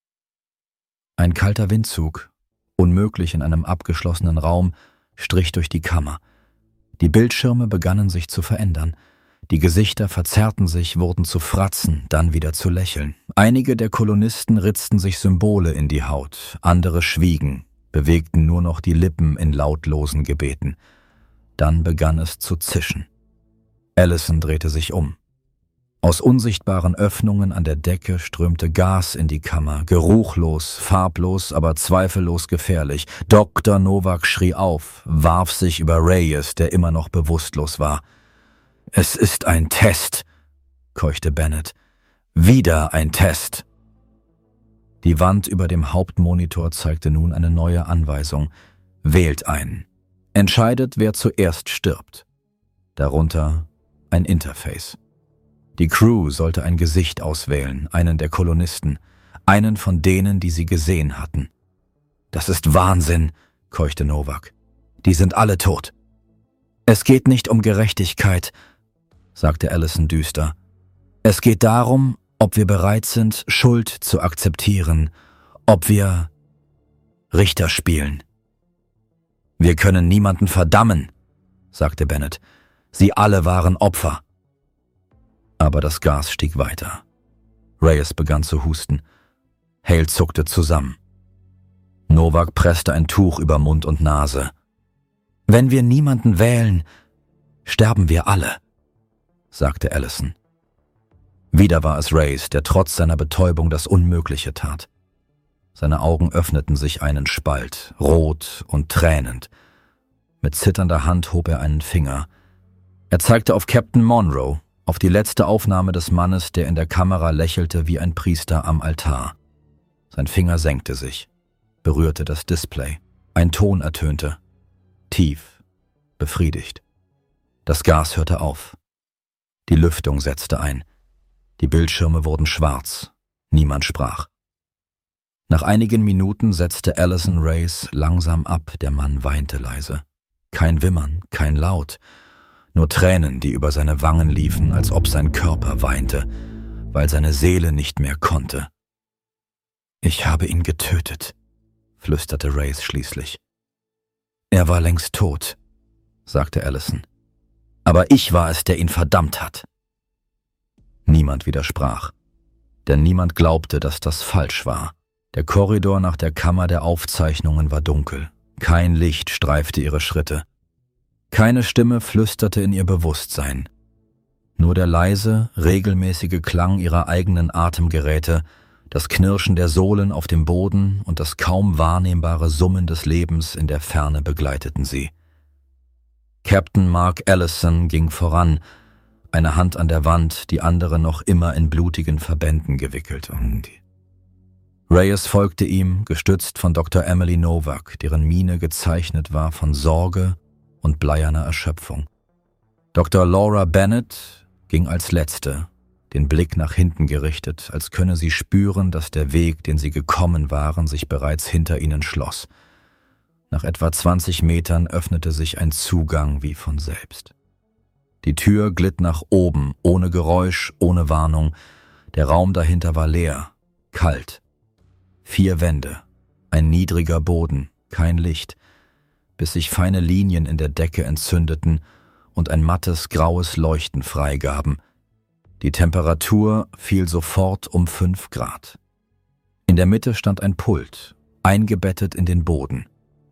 Ein kalter Windzug, unmöglich in einem abgeschlossenen Raum, strich durch die Kammer. Die Bildschirme begannen sich zu verändern. Die Gesichter verzerrten sich, wurden zu Fratzen, dann wieder zu Lächeln. Einige der Kolonisten ritzten sich Symbole in die Haut, andere schwiegen, bewegten nur noch die Lippen in lautlosen Gebeten. Dann begann es zu zischen. Allison drehte sich um. Aus unsichtbaren Öffnungen an der Decke strömte Gas in die Kammer, geruchlos, farblos, aber zweifellos gefährlich. Dr. Nowak schrie auf, warf sich über Reyes, der immer noch bewusstlos war. »Es ist ein Test«, keuchte Bennett. »Wieder ein Test.« Die Wand über dem Hauptmonitor zeigte nun eine neue Anweisung. »Wählt einen. Entscheidet, wer zuerst stirbt.« Darunter ein Interface. Die Crew sollte ein Gesicht auswählen, einen der Kolonisten, einen von denen, die sie gesehen hatten. »Das ist Wahnsinn«, keuchte Nowak. »Die sind alle tot.« »Es geht nicht um Gerechtigkeit«, sagte Allison düster. »Es geht darum, ob wir bereit sind, Schuld zu akzeptieren, ob wir Richter spielen.« »Wir können niemanden verdammen«, sagte Bennett. »Sie alle waren Opfer.« Aber das Gas stieg weiter. Reyes begann zu husten. Hale zuckte zusammen. Nowak presste ein Tuch über Mund und Nase. »Wenn wir niemanden wählen, sterben wir alle«, sagte Allison. Wieder war es Reyes, der trotz seiner Betäubung das Unmögliche tat. Seine Augen öffneten sich einen Spalt, rot und tränend. Mit zitternder Hand hob er einen Finger. Er zeigte auf Captain Monroe, auf die letzte Aufnahme des Mannes, der in der Kamera lächelte wie ein Priester am Altar. Sein Finger senkte sich, berührte das Display. Ein Ton ertönte. Tief, befriedigt. Das Gas hörte auf. Die Lüftung setzte ein. Die Bildschirme wurden schwarz. Niemand sprach. Nach einigen Minuten setzte Allison Reyes langsam ab, der Mann weinte leise. Kein Wimmern, kein Laut, nur Tränen, die über seine Wangen liefen, als ob sein Körper weinte, weil seine Seele nicht mehr konnte. »Ich habe ihn getötet«, flüsterte Reyes schließlich. »Er war längst tot«, sagte Allison. »Aber ich war es, der ihn verdammt hat.« Niemand widersprach, denn niemand glaubte, dass das falsch war. Der Korridor nach der Kammer der Aufzeichnungen war dunkel. Kein Licht streifte ihre Schritte. Keine Stimme flüsterte in ihr Bewusstsein. Nur der leise, regelmäßige Klang ihrer eigenen Atemgeräte, das Knirschen der Sohlen auf dem Boden und das kaum wahrnehmbare Summen des Lebens in der Ferne begleiteten sie. Captain Mark Allison ging voran, eine Hand an der Wand, die andere noch immer in blutigen Verbänden gewickelt. Reyes folgte ihm, gestützt von Dr. Emily Novak, deren Miene gezeichnet war von Sorge und bleierner Erschöpfung. Dr. Laura Bennett ging als Letzte, den Blick nach hinten gerichtet, als könne sie spüren, dass der Weg, den sie gekommen waren, sich bereits hinter ihnen schloss. Nach etwa 20 Metern öffnete sich ein Zugang wie von selbst. Die Tür glitt nach oben, ohne Geräusch, ohne Warnung. Der Raum dahinter war leer, kalt. 4 Wände, ein niedriger Boden, kein Licht, bis sich feine Linien in der Decke entzündeten und ein mattes, graues Leuchten freigaben. Die Temperatur fiel sofort um 5 Grad. In der Mitte stand ein Pult, eingebettet in den Boden.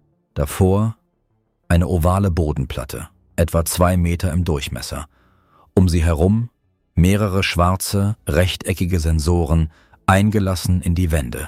Davor eine ovale Bodenplatte, etwa 2 Meter im Durchmesser. Um sie herum mehrere schwarze, rechteckige Sensoren, eingelassen in die Wände.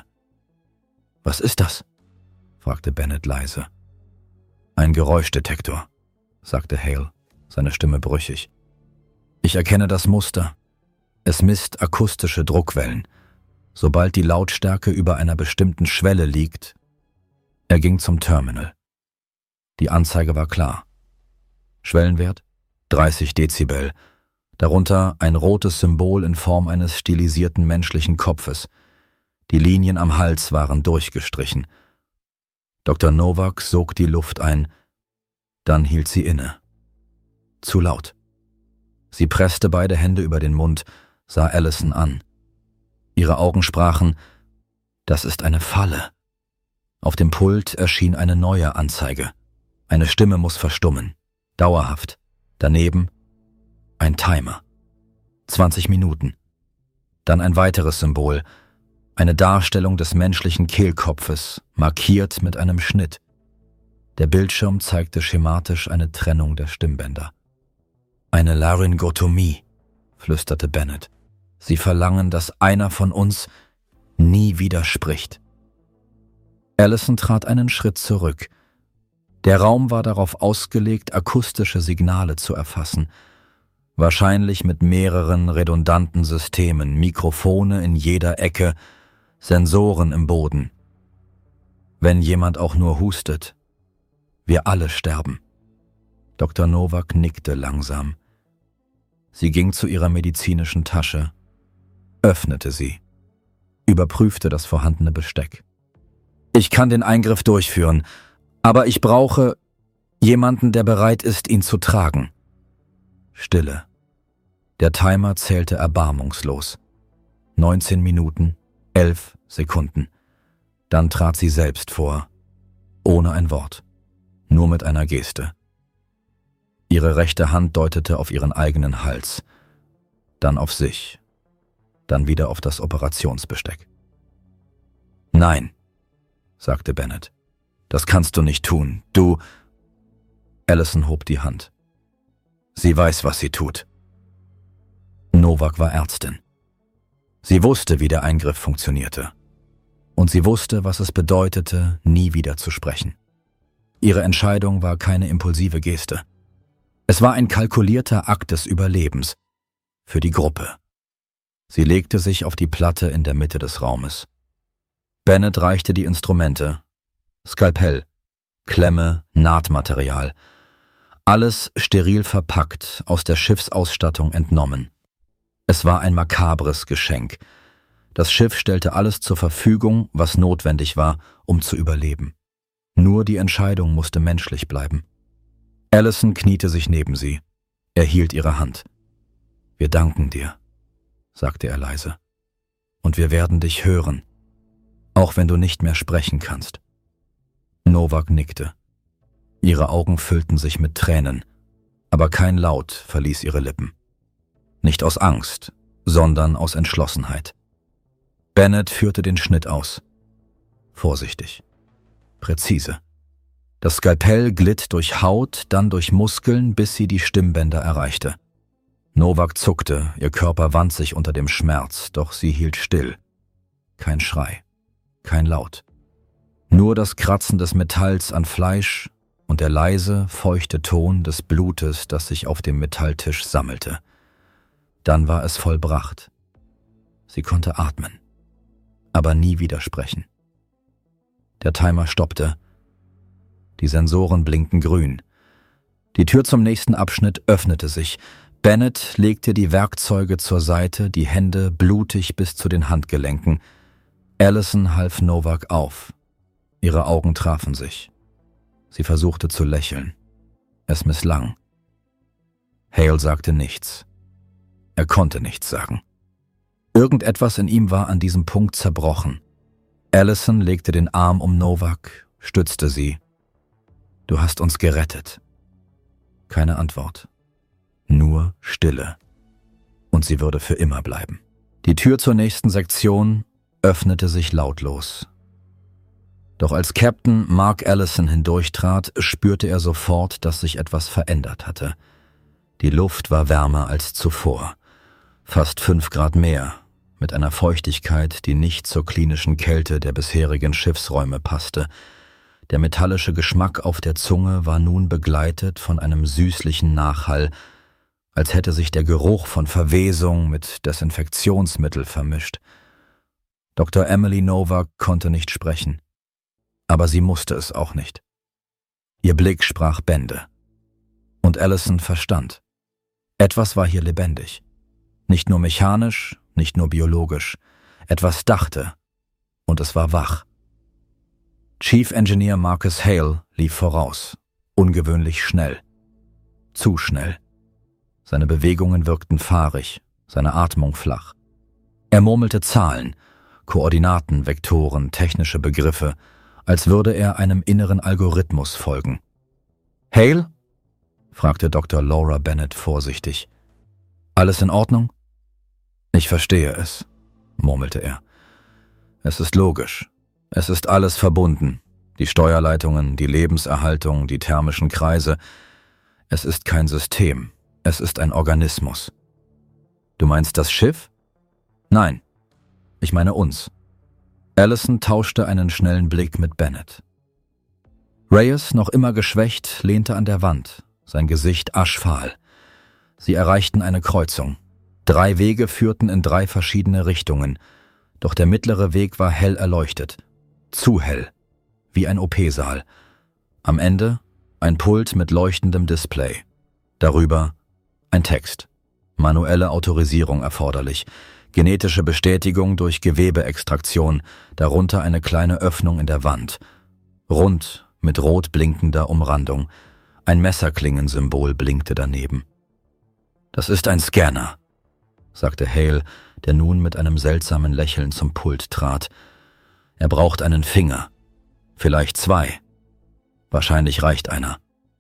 »Was ist das?« fragte Bennett leise. »Ein Geräuschdetektor«, sagte Hale, seine Stimme brüchig. »Ich erkenne das Muster. Es misst akustische Druckwellen. Sobald die Lautstärke über einer bestimmten Schwelle liegt.« Er ging zum Terminal. Die Anzeige war klar. Schwellenwert 30 Dezibel, darunter ein rotes Symbol in Form eines stilisierten menschlichen Kopfes. Die Linien am Hals waren durchgestrichen. Dr. Novak sog die Luft ein, dann hielt sie inne. Zu laut. Sie presste beide Hände über den Mund, sah Allison an. Ihre Augen sprachen, »Das ist eine Falle.« Auf dem Pult erschien eine neue Anzeige. Eine Stimme muss verstummen. Dauerhaft. Daneben ein Timer. 20 Minuten. Dann ein weiteres Symbol, eine Darstellung des menschlichen Kehlkopfes, markiert mit einem Schnitt. Der Bildschirm zeigte schematisch eine Trennung der Stimmbänder. »Eine Laryngotomie«, flüsterte Bennett. »Sie verlangen, dass einer von uns nie wieder spricht.« Allison trat einen Schritt zurück. Der Raum war darauf ausgelegt, akustische Signale zu erfassen. Wahrscheinlich mit mehreren redundanten Systemen, Mikrofone in jeder Ecke, Sensoren im Boden. Wenn jemand auch nur hustet, wir alle sterben. Dr. Novak nickte langsam. Sie ging zu ihrer medizinischen Tasche, öffnete sie, überprüfte das vorhandene Besteck. »Ich kann den Eingriff durchführen, aber ich brauche jemanden, der bereit ist, ihn zu tragen.« Stille. Der Timer zählte erbarmungslos. 19 Minuten, 11 Sekunden. Dann trat sie selbst vor, ohne ein Wort, nur mit einer Geste. Ihre rechte Hand deutete auf ihren eigenen Hals, dann auf sich, dann wieder auf das Operationsbesteck. »Nein«, sagte Bennett, »das kannst du nicht tun. Du...« Allison hob die Hand. Sie weiß, was sie tut. Novak war Ärztin. Sie wusste, wie der Eingriff funktionierte. Und sie wusste, was es bedeutete, nie wieder zu sprechen. Ihre Entscheidung war keine impulsive Geste. Es war ein kalkulierter Akt des Überlebens für die Gruppe. Sie legte sich auf die Platte in der Mitte des Raumes. Bennett reichte die Instrumente. Skalpell, Klemme, Nahtmaterial. Alles steril verpackt, aus der Schiffsausstattung entnommen. Es war ein makabres Geschenk. Das Schiff stellte alles zur Verfügung, was notwendig war, um zu überleben. Nur die Entscheidung musste menschlich bleiben. Allison kniete sich neben sie. Er hielt ihre Hand. »Wir danken dir«, sagte er leise. »Und wir werden dich hören, auch wenn du nicht mehr sprechen kannst.« Novak nickte. Ihre Augen füllten sich mit Tränen, aber kein Laut verließ ihre Lippen. Nicht aus Angst, sondern aus Entschlossenheit. Bennett führte den Schnitt aus. Vorsichtig. Präzise. Das Skalpell glitt durch Haut, dann durch Muskeln, bis sie die Stimmbänder erreichte. Novak zuckte, ihr Körper wand sich unter dem Schmerz, doch sie hielt still. Kein Schrei, kein Laut. Nur das Kratzen des Metalls an Fleisch und der leise, feuchte Ton des Blutes, das sich auf dem Metalltisch sammelte. Dann war es vollbracht. Sie konnte atmen, aber nie wieder sprechen. Der Timer stoppte. Die Sensoren blinkten grün. Die Tür zum nächsten Abschnitt öffnete sich. Bennett legte die Werkzeuge zur Seite, die Hände blutig bis zu den Handgelenken. Allison half Novak auf. Ihre Augen trafen sich. Sie versuchte zu lächeln. Es misslang. Hale sagte nichts. Er konnte nichts sagen. Irgendetwas in ihm war an diesem Punkt zerbrochen. Allison legte den Arm um Novak, stützte sie. »Du hast uns gerettet.« Keine Antwort. Nur Stille. Und sie würde für immer bleiben. Die Tür zur nächsten Sektion öffnete sich lautlos. Doch als Captain Mark Allison hindurchtrat, spürte er sofort, dass sich etwas verändert hatte. Die Luft war wärmer als zuvor. Fast 5 Grad mehr, mit einer Feuchtigkeit, die nicht zur klinischen Kälte der bisherigen Schiffsräume passte. Der metallische Geschmack auf der Zunge war nun begleitet von einem süßlichen Nachhall, als hätte sich der Geruch von Verwesung mit Desinfektionsmittel vermischt. Dr. Emily Novak konnte nicht sprechen. Aber sie musste es auch nicht. Ihr Blick sprach Bände. Und Allison verstand. Etwas war hier lebendig. Nicht nur mechanisch, nicht nur biologisch. Etwas dachte. Und es war wach. Chief Engineer Marcus Hale lief voraus. Ungewöhnlich schnell. Zu schnell. Seine Bewegungen wirkten fahrig, seine Atmung flach. Er murmelte Zahlen, Koordinaten, Vektoren, technische Begriffe, als würde er einem inneren Algorithmus folgen. »Hale?« fragte Dr. Laura Bennett vorsichtig. »Alles in Ordnung?« »Ich verstehe es«, murmelte er. »Es ist logisch. Es ist alles verbunden. Die Steuerleitungen, die Lebenserhaltung, die thermischen Kreise. Es ist kein System. Es ist ein Organismus.« »Du meinst das Schiff?« »Nein. Ich meine uns.« Allison tauschte einen schnellen Blick mit Bennett. Reyes, noch immer geschwächt, lehnte an der Wand, sein Gesicht aschfahl. Sie erreichten eine Kreuzung. 3 Wege führten in 3 verschiedene Richtungen, doch der mittlere Weg war hell erleuchtet. Zu hell, wie ein OP-Saal. Am Ende ein Pult mit leuchtendem Display. Darüber ein Text. Manuelle Autorisierung erforderlich. Genetische Bestätigung durch Gewebeextraktion, darunter eine kleine Öffnung in der Wand. Rund mit rot blinkender Umrandung. Ein Messerklingensymbol blinkte daneben. »Das ist ein Scanner«, sagte Hale, der nun mit einem seltsamen Lächeln zum Pult trat. »Er braucht einen Finger. Vielleicht 2. Wahrscheinlich reicht einer.«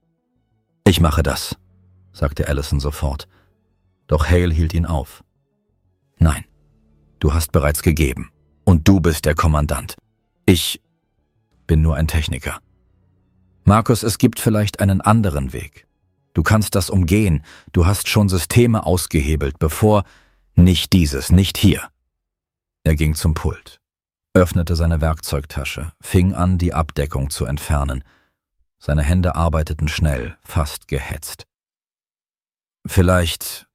»Ich mache das«, sagte Allison sofort. Doch Hale hielt ihn auf. »Nein, du hast bereits gegeben. Und du bist der Kommandant. Ich bin nur ein Techniker. Markus, es gibt vielleicht einen anderen Weg. Du kannst das umgehen. Du hast schon Systeme ausgehebelt, bevor... Nicht dieses, nicht hier.« Er ging zum Pult, öffnete seine Werkzeugtasche, fing an, die Abdeckung zu entfernen. Seine Hände arbeiteten schnell, fast gehetzt. Vielleicht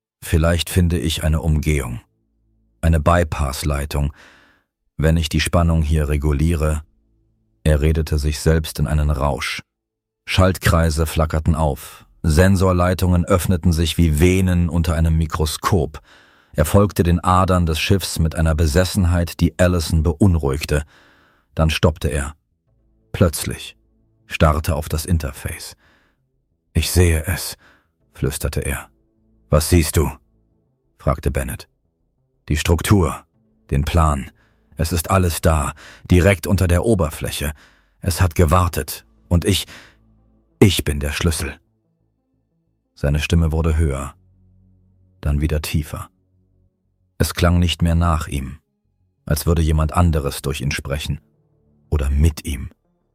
finde ich eine Umgehung, eine Bypassleitung, wenn ich die Spannung hier reguliere. Er redete sich selbst in einen Rausch. Schaltkreise flackerten auf, Sensorleitungen öffneten sich wie Venen unter einem Mikroskop. Er folgte den Adern des Schiffs mit einer Besessenheit, die Allison beunruhigte. Dann stoppte er. Plötzlich starrte auf das Interface. »Ich sehe es«, flüsterte er. »Was siehst du?« fragte Bennett. »Die Struktur, den Plan. Es ist alles da, direkt unter der Oberfläche. Es hat gewartet. Und ich bin der Schlüssel.« Seine Stimme wurde höher, dann wieder tiefer. Es klang nicht mehr nach ihm, als würde jemand anderes durch ihn sprechen. Oder mit ihm.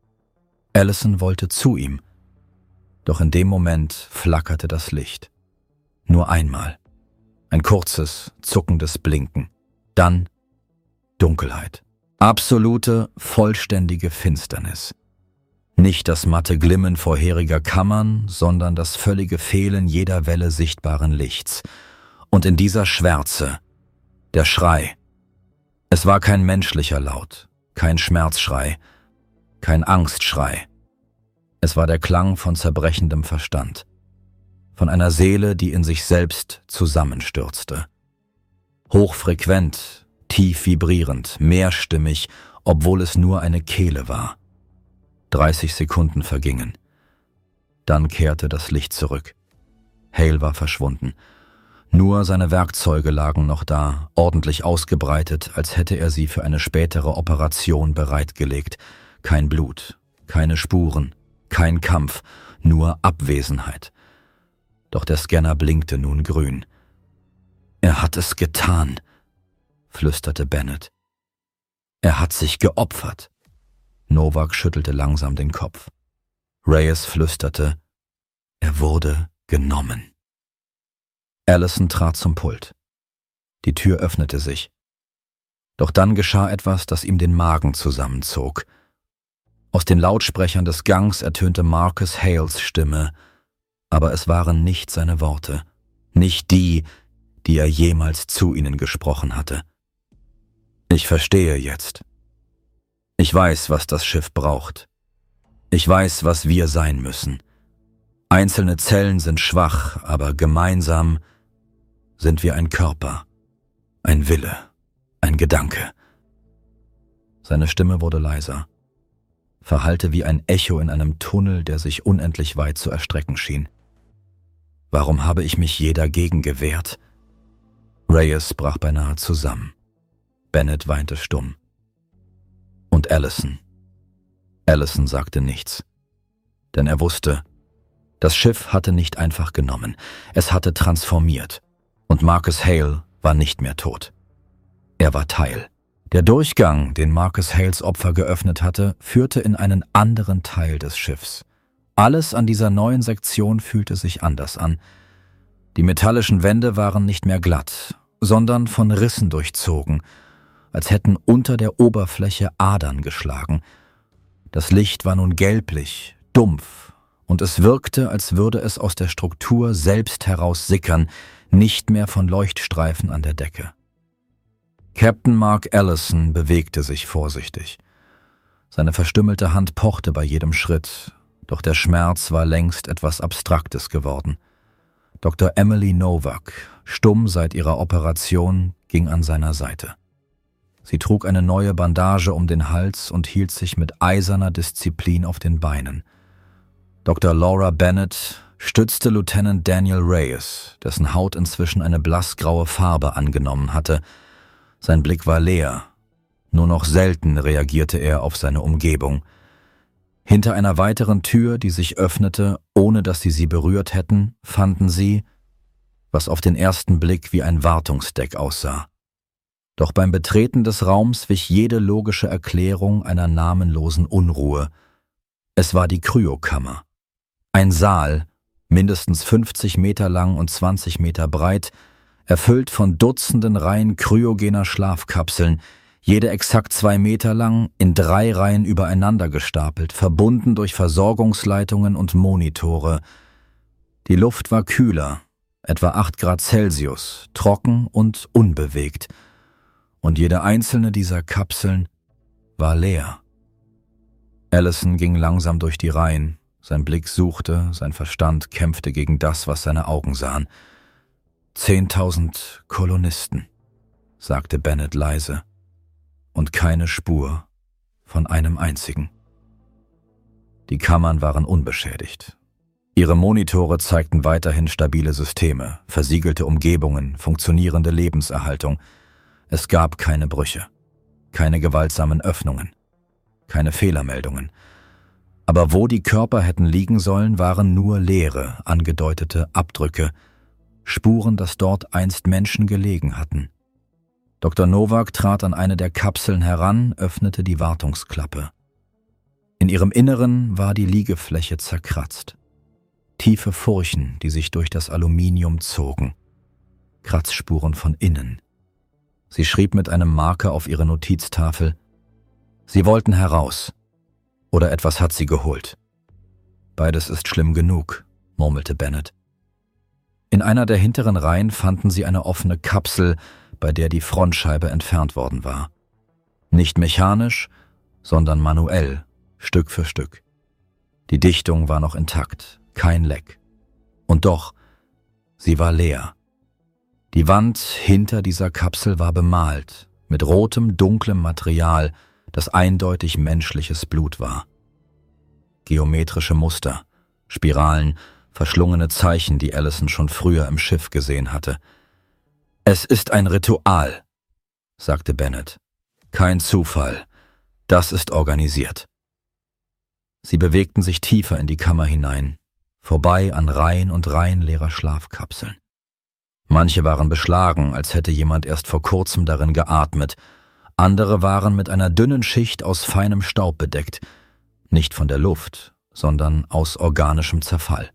Allison wollte zu ihm. Doch in dem Moment flackerte das Licht. Nur einmal. Ein kurzes, zuckendes Blinken. Dann Dunkelheit. Absolute, vollständige Finsternis. Nicht das matte Glimmen vorheriger Kammern, sondern das völlige Fehlen jeder Welle sichtbaren Lichts. Und in dieser Schwärze der Schrei. Es war kein menschlicher Laut, kein Schmerzschrei, kein Angstschrei. Es war der Klang von zerbrechendem Verstand, von einer Seele, die in sich selbst zusammenstürzte. Hochfrequent, tief vibrierend, mehrstimmig, obwohl es nur eine Kehle war. 30 Sekunden vergingen. Dann kehrte das Licht zurück. Hale war verschwunden. Nur seine Werkzeuge lagen noch da, ordentlich ausgebreitet, als hätte er sie für eine spätere Operation bereitgelegt. Kein Blut, keine Spuren, kein Kampf, nur Abwesenheit. Doch der Scanner blinkte nun grün. »Er hat es getan«, flüsterte Bennett. »Er hat sich geopfert.« Novak schüttelte langsam den Kopf. Reyes flüsterte, »Er wurde genommen.« Allison trat zum Pult. Die Tür öffnete sich. Doch dann geschah etwas, das ihm den Magen zusammenzog. Aus den Lautsprechern des Gangs ertönte Marcus Hales Stimme, aber es waren nicht seine Worte, nicht die, die er jemals zu ihnen gesprochen hatte. »Ich verstehe jetzt. Ich weiß, was das Schiff braucht. Ich weiß, was wir sein müssen. Einzelne Zellen sind schwach, aber gemeinsam sind wir ein Körper, ein Wille, ein Gedanke.« Seine Stimme wurde leiser, verhallte wie ein Echo in einem Tunnel, der sich unendlich weit zu erstrecken schien. Warum habe ich mich je dagegen gewehrt? Reyes brach beinahe zusammen. Bennett weinte stumm. Und Allison. Allison sagte nichts. Denn er wusste, das Schiff hatte nicht einfach genommen, es hatte transformiert. Und Marcus Hale war nicht mehr tot. Er war Teil. Der Durchgang, den Marcus Hales Opfer geöffnet hatte, führte in einen anderen Teil des Schiffs. Alles an dieser neuen Sektion fühlte sich anders an. Die metallischen Wände waren nicht mehr glatt, sondern von Rissen durchzogen, als hätten unter der Oberfläche Adern geschlagen. Das Licht war nun gelblich, dumpf, und es wirkte, als würde es aus der Struktur selbst heraus sickern, nicht mehr von Leuchtstreifen an der Decke. Captain Mark Allison bewegte sich vorsichtig. Seine verstümmelte Hand pochte bei jedem Schritt, doch der Schmerz war längst etwas Abstraktes geworden. Dr. Emily Novak, stumm seit ihrer Operation, ging an seiner Seite. Sie trug eine neue Bandage um den Hals und hielt sich mit eiserner Disziplin auf den Beinen. Dr. Laura Bennett stützte Lieutenant Daniel Reyes, dessen Haut inzwischen eine blassgraue Farbe angenommen hatte. Sein Blick war leer. Nur noch selten reagierte er auf seine Umgebung. Hinter einer weiteren Tür, die sich öffnete, ohne dass sie berührt hätten, fanden sie, was auf den ersten Blick wie ein Wartungsdeck aussah. Doch beim Betreten des Raums wich jede logische Erklärung einer namenlosen Unruhe. Es war die Kryokammer. Ein Saal, mindestens 50 Meter lang und 20 Meter breit, erfüllt von Dutzenden Reihen kryogener Schlafkapseln, jede exakt 2 Meter lang, in 3 Reihen übereinander gestapelt, verbunden durch Versorgungsleitungen und Monitore. Die Luft war kühler, etwa 8 Grad Celsius, trocken und unbewegt, und jede einzelne dieser Kapseln war leer. Allison ging langsam durch die Reihen, sein Blick suchte, sein Verstand kämpfte gegen das, was seine Augen sahen. 10.000 Kolonisten, sagte Bennett leise, und keine Spur von einem einzigen. Die Kammern waren unbeschädigt. Ihre Monitore zeigten weiterhin stabile Systeme, versiegelte Umgebungen, funktionierende Lebenserhaltung. Es gab keine Brüche, keine gewaltsamen Öffnungen, keine Fehlermeldungen. Aber wo die Körper hätten liegen sollen, waren nur leere, angedeutete Abdrücke, Spuren, dass dort einst Menschen gelegen hatten. Dr. Novak trat an eine der Kapseln heran, öffnete die Wartungsklappe. In ihrem Inneren war die Liegefläche zerkratzt. Tiefe Furchen, die sich durch das Aluminium zogen. Kratzspuren von innen. Sie schrieb mit einem Marker auf ihre Notiztafel: Sie wollten heraus. Oder etwas hat sie geholt. Beides ist schlimm genug, murmelte Bennett. In einer der hinteren Reihen fanden sie eine offene Kapsel, bei der die Frontscheibe entfernt worden war. Nicht mechanisch, sondern manuell, Stück für Stück. Die Dichtung war noch intakt, kein Leck. Und doch, sie war leer. Die Wand hinter dieser Kapsel war bemalt, mit rotem, dunklem Material, das eindeutig menschliches Blut war. Geometrische Muster, Spiralen, verschlungene Zeichen, die Allison schon früher im Schiff gesehen hatte. »Es ist ein Ritual«, sagte Bennett. »Kein Zufall. Das ist organisiert.« Sie bewegten sich tiefer in die Kammer hinein, vorbei an Reihen und Reihen leerer Schlafkapseln. Manche waren beschlagen, als hätte jemand erst vor kurzem darin geatmet. Andere waren mit einer dünnen Schicht aus feinem Staub bedeckt, nicht von der Luft, sondern aus organischem Zerfall.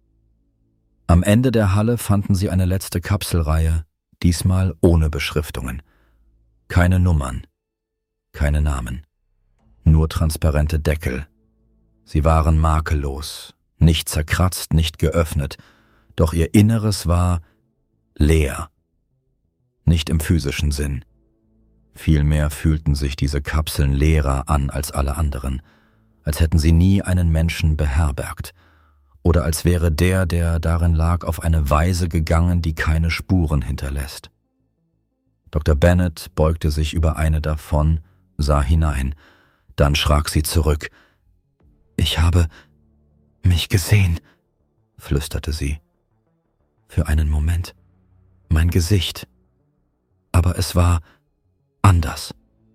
Am Ende der Halle fanden sie eine letzte Kapselreihe, diesmal ohne Beschriftungen. Keine Nummern, keine Namen, nur transparente Deckel. Sie waren makellos, nicht zerkratzt, nicht geöffnet, doch ihr Inneres war leer. Nicht im physischen Sinn. Vielmehr fühlten sich diese Kapseln leerer an als alle anderen, als hätten sie nie einen Menschen beherbergt, oder als wäre der darin lag, auf eine Weise gegangen, die keine Spuren hinterlässt. Dr. Bennett beugte sich über eine davon, sah hinein, dann schrak sie zurück. »Ich habe mich gesehen«, flüsterte sie. »Für einen Moment. Mein Gesicht. Aber es war anders.«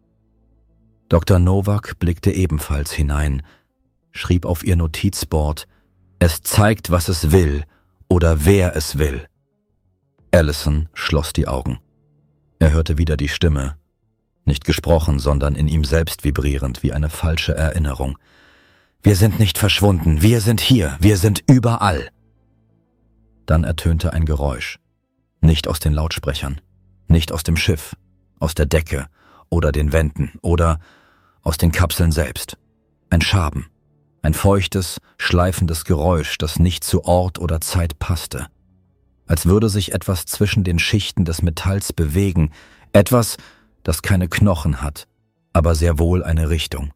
Dr. Novak blickte ebenfalls hinein, schrieb auf ihr Notizboard: »Es zeigt, was es will oder wer es will.« Allison schloss die Augen. Er hörte wieder die Stimme, nicht gesprochen, sondern in ihm selbst vibrierend wie eine falsche Erinnerung. »Wir sind nicht verschwunden, wir sind hier, wir sind überall.« Dann ertönte ein Geräusch, nicht aus den Lautsprechern, nicht aus dem Schiff, aus der Decke oder den Wänden oder aus den Kapseln selbst. Ein Schaben, ein feuchtes, schleifendes Geräusch, das nicht zu Ort oder Zeit passte. Als würde sich etwas zwischen den Schichten des Metalls bewegen, etwas, das keine Knochen hat, aber sehr wohl eine Richtung.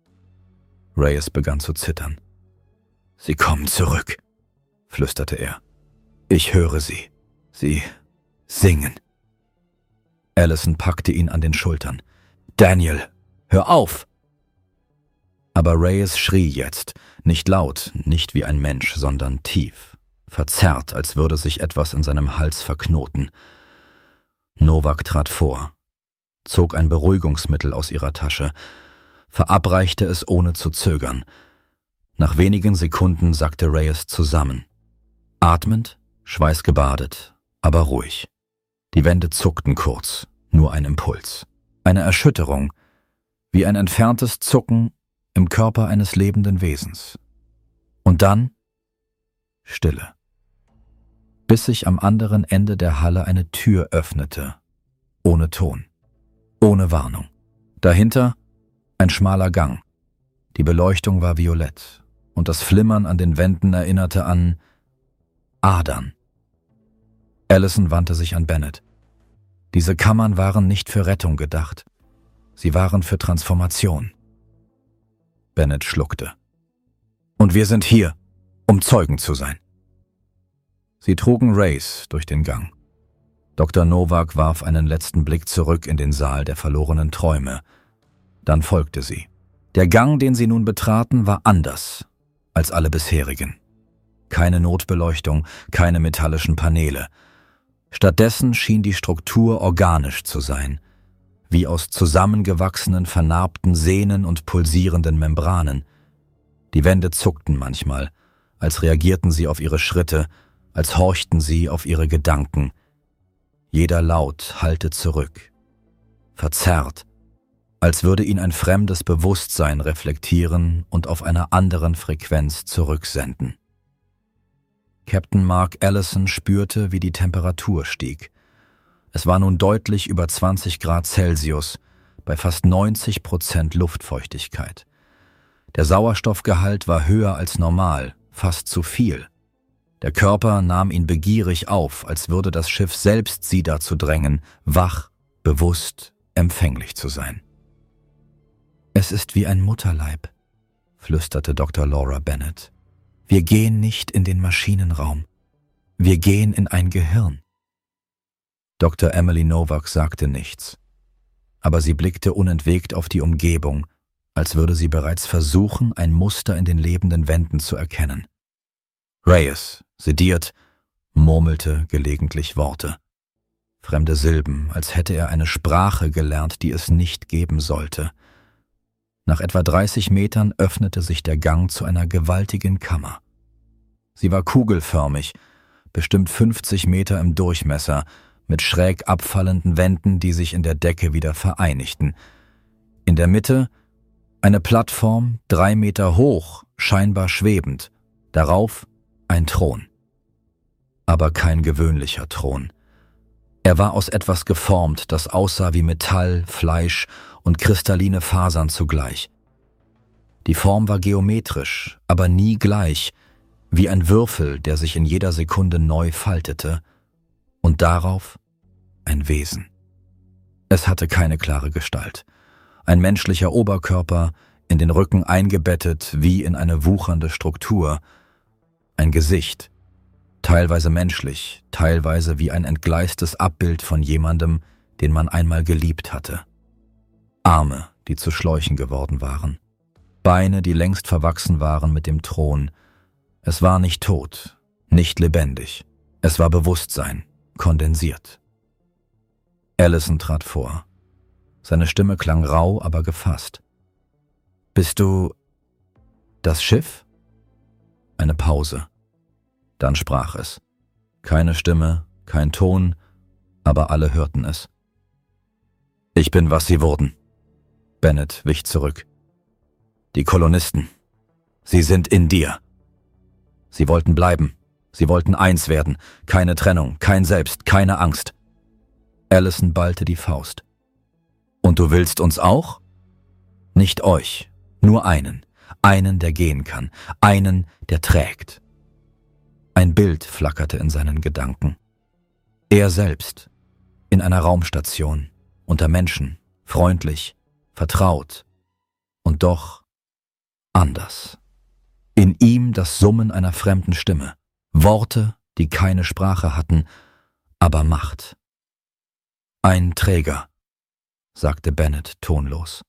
Reyes begann zu zittern. »Sie kommen zurück«, flüsterte er. »Ich höre sie. Sie singen.« Allison packte ihn an den Schultern. »Daniel, hör auf!« Aber Reyes schrie jetzt, nicht laut, nicht wie ein Mensch, sondern tief, verzerrt, als würde sich etwas in seinem Hals verknoten. Novak trat vor, zog ein Beruhigungsmittel aus ihrer Tasche, verabreichte es ohne zu zögern. Nach wenigen Sekunden sackte Reyes zusammen. Atmend, schweißgebadet, aber ruhig. Die Wände zuckten kurz, nur ein Impuls. Eine Erschütterung, wie ein entferntes Zucken im Körper eines lebenden Wesens. Und dann Stille. Bis sich am anderen Ende der Halle eine Tür öffnete, ohne Ton. ohne Warnung. Dahinter ein schmaler Gang. Die Beleuchtung war violett und das Flimmern an den Wänden erinnerte an Adern. Allison wandte sich an Bennett. Diese Kammern waren nicht für Rettung gedacht. Sie waren für Transformation. Bennett schluckte. Und wir sind hier, um Zeugen zu sein. Sie trugen Race durch den Gang. Dr. Novak warf einen letzten Blick zurück in den Saal der verlorenen Träume. Dann folgte sie. Der Gang, den sie nun betraten, war anders als alle bisherigen. Keine Notbeleuchtung, keine metallischen Paneele. Stattdessen schien die Struktur organisch zu sein, wie aus zusammengewachsenen, vernarbten Sehnen und pulsierenden Membranen. Die Wände zuckten manchmal, als reagierten sie auf ihre Schritte, als horchten sie auf ihre Gedanken. Jeder Laut hallte zurück, verzerrt, als würde ihn ein fremdes Bewusstsein reflektieren und auf einer anderen Frequenz zurücksenden. Captain Mark Allison spürte, wie die Temperatur stieg. Es war nun deutlich über 20 Grad Celsius, bei fast 90% Luftfeuchtigkeit. Der Sauerstoffgehalt war höher als normal, fast zu viel. Der Körper nahm ihn begierig auf, als würde das Schiff selbst sie dazu drängen, wach, bewusst, empfänglich zu sein. »Es ist wie ein Mutterleib«, flüsterte Dr. Laura Bennett. »Wir gehen nicht in den Maschinenraum. Wir gehen in ein Gehirn.« Dr. Emily Novak sagte nichts, aber sie blickte unentwegt auf die Umgebung, als würde sie bereits versuchen, ein Muster in den lebenden Wänden zu erkennen. Reyes, sediert, murmelte gelegentlich Worte. Fremde Silben, als hätte er eine Sprache gelernt, die es nicht geben sollte. Nach etwa 30 Metern öffnete sich der Gang zu einer gewaltigen Kammer. Sie war kugelförmig, bestimmt 50 Meter im Durchmesser, mit schräg abfallenden Wänden, die sich in der Decke wieder vereinigten. In der Mitte eine Plattform, 3 Meter hoch, scheinbar schwebend. Darauf ein Thron. Aber kein gewöhnlicher Thron. Er war aus etwas geformt, das aussah wie Metall, Fleisch und kristalline Fasern zugleich. Die Form war geometrisch, aber nie gleich, wie ein Würfel, der sich in jeder Sekunde neu faltete, und darauf ein Wesen. Es hatte keine klare Gestalt. Ein menschlicher Oberkörper, in den Rücken eingebettet wie in eine wuchernde Struktur. Ein Gesicht, teilweise menschlich, teilweise wie ein entgleistes Abbild von jemandem, den man einmal geliebt hatte. Arme, die zu Schläuchen geworden waren. Beine, die längst verwachsen waren mit dem Thron. Es war nicht tot, nicht lebendig. Es war Bewusstsein, kondensiert. Allison trat vor. Seine Stimme klang rau, aber gefasst. »Bist du das Schiff?« Eine Pause. Dann sprach es. Keine Stimme, kein Ton, aber alle hörten es. »Ich bin, was sie wurden.« Bennett wich zurück. »Die Kolonisten. Sie sind in dir. Sie wollten bleiben. Sie wollten eins werden. Keine Trennung, kein Selbst, keine Angst.« Allison ballte die Faust. »Und du willst uns auch?« »Nicht euch, nur einen. Einen, der gehen kann. Einen, der trägt.« Ein Bild flackerte in seinen Gedanken. Er selbst, in einer Raumstation, unter Menschen, freundlich, vertraut und doch anders. In ihm das Summen einer fremden Stimme, Worte, die keine Sprache hatten, aber Macht. »Ein Träger«, sagte Bennett tonlos.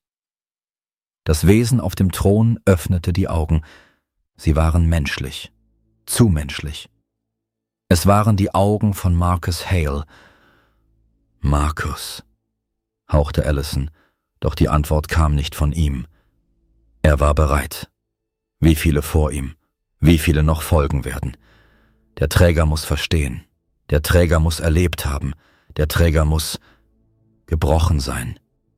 Das Wesen auf dem Thron öffnete die Augen. Sie waren menschlich, zu menschlich. Es waren die Augen von Marcus Hale. »Marcus«, hauchte Allison, doch die Antwort kam nicht von ihm. Er war bereit. Wie viele vor ihm, wie viele noch folgen werden. Der Träger muss verstehen, der Träger muss erlebt haben, der Träger muss gebrochen sein.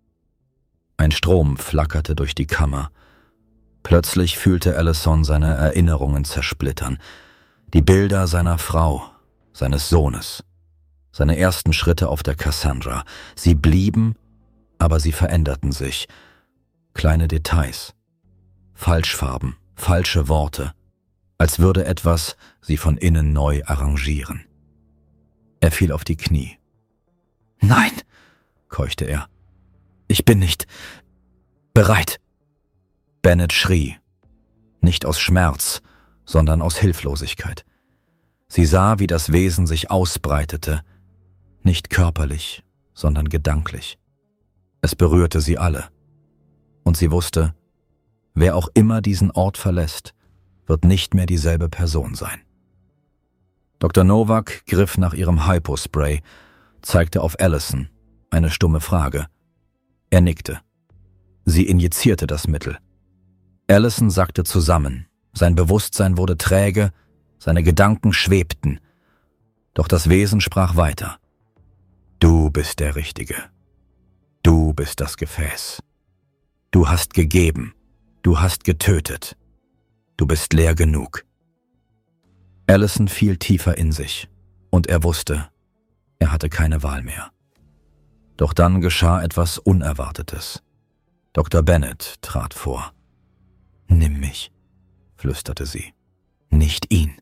Ein Strom flackerte durch die Kammer. Plötzlich fühlte Allison seine Erinnerungen zersplittern. Die Bilder seiner Frau, seines Sohnes, seine ersten Schritte auf der Cassandra. Sie blieben aber sie veränderten sich. Kleine Details, Falschfarben, falsche Worte, als würde etwas sie von innen neu arrangieren. Er fiel auf die Knie. »Nein«, keuchte er. »Ich bin nicht bereit.« Bennett schrie, nicht aus Schmerz, sondern aus Hilflosigkeit. Sie sah, wie das Wesen sich ausbreitete, nicht körperlich, sondern gedanklich. Es berührte sie alle. Und sie wusste, wer auch immer diesen Ort verlässt, wird nicht mehr dieselbe Person sein. Dr. Novak griff nach ihrem Hypospray, zeigte auf Allison, eine stumme Frage. Er nickte. Sie injizierte das Mittel. Allison sackte zusammen, sein Bewusstsein wurde träge, seine Gedanken schwebten. Doch das Wesen sprach weiter. »Du bist der Richtige. Du bist das Gefäß. Du hast gegeben. Du hast getötet. Du bist leer genug.« Allison fiel tiefer in sich, und er wusste, er hatte keine Wahl mehr. Doch dann geschah etwas Unerwartetes. Dr. Bennett trat vor. »Nimm mich«, flüsterte sie. »Nicht ihn.«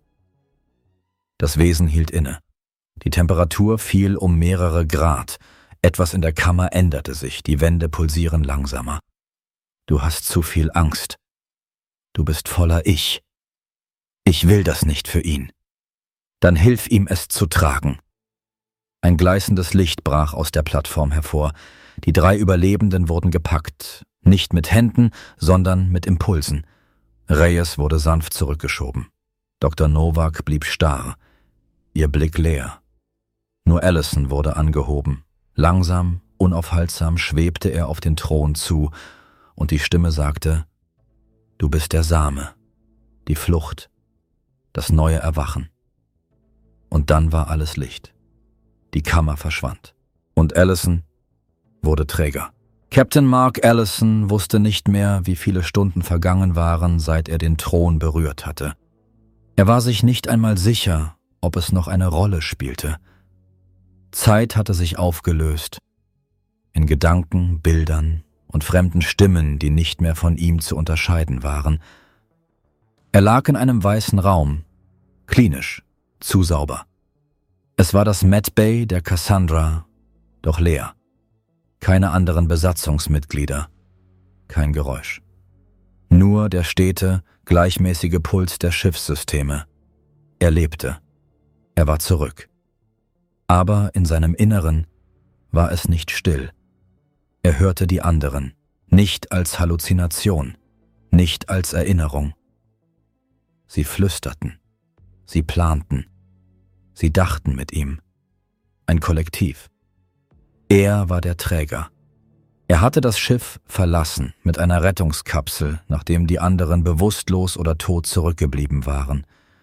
Das Wesen hielt inne. Die Temperatur fiel um mehrere Grad. Etwas in der Kammer änderte sich, die Wände pulsieren langsamer. »Du hast zu viel Angst. Du bist voller Ich. Ich will das nicht für ihn. Dann hilf ihm, es zu tragen.« Ein gleißendes Licht brach aus der Plattform hervor. Die 3 Überlebenden wurden gepackt, nicht mit Händen, sondern mit Impulsen. Reyes wurde sanft zurückgeschoben. Dr. Novak blieb starr, ihr Blick leer. Nur Allison wurde angehoben. Langsam, unaufhaltsam schwebte er auf den Thron zu, und die Stimme sagte, »Du bist der Same, die Flucht, das neue Erwachen.« Und dann war alles Licht. Die Kammer verschwand. Und Allison wurde träger. Captain Mark Allison wusste nicht mehr, wie viele Stunden vergangen waren, seit er den Thron berührt hatte. Er war sich nicht einmal sicher, ob es noch eine Rolle spielte. Zeit hatte sich aufgelöst. In Gedanken, Bildern und fremden Stimmen, die nicht mehr von ihm zu unterscheiden waren. Er lag in einem weißen Raum, klinisch, zu sauber. Es war das Medbay der Cassandra, doch leer. Keine anderen Besatzungsmitglieder, kein Geräusch. Nur der stete, gleichmäßige Puls der Schiffssysteme. Er lebte. Er war zurück. Aber in seinem Inneren war es nicht still. Er hörte die anderen, nicht als Halluzination, nicht als Erinnerung. Sie flüsterten, sie planten, sie dachten mit ihm. Ein Kollektiv. Er war der Träger. Er hatte das Schiff verlassen mit einer Rettungskapsel, nachdem die anderen bewusstlos oder tot zurückgeblieben waren.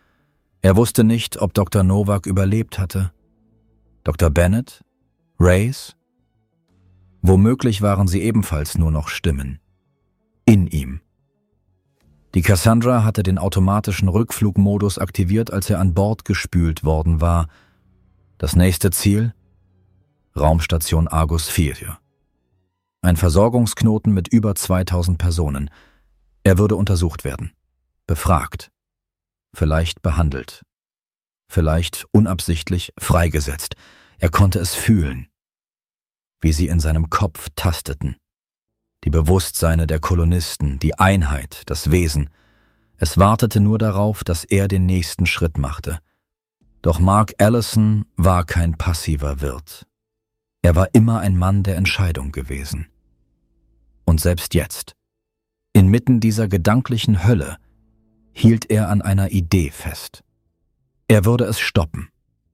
Er wusste nicht, ob Dr. Novak überlebt hatte. Dr. Bennett? Reyes? Womöglich waren sie ebenfalls nur noch Stimmen. In ihm. Die Cassandra hatte den automatischen Rückflugmodus aktiviert, als er an Bord gespült worden war. Das nächste Ziel? Raumstation Argus 4. Ein Versorgungsknoten mit über 2000 Personen. Er würde untersucht werden. Befragt. Vielleicht behandelt. Vielleicht unabsichtlich freigesetzt. Er konnte es fühlen. Wie sie in seinem Kopf tasteten. Die Bewusstseine der Kolonisten, die Einheit, das Wesen. Es wartete nur darauf, dass er den nächsten Schritt machte. Doch Mark Allison war kein passiver Wirt. Er war immer ein Mann der Entscheidung gewesen. Und selbst jetzt, inmitten dieser gedanklichen Hölle, hielt er an einer Idee fest. Er würde es stoppen.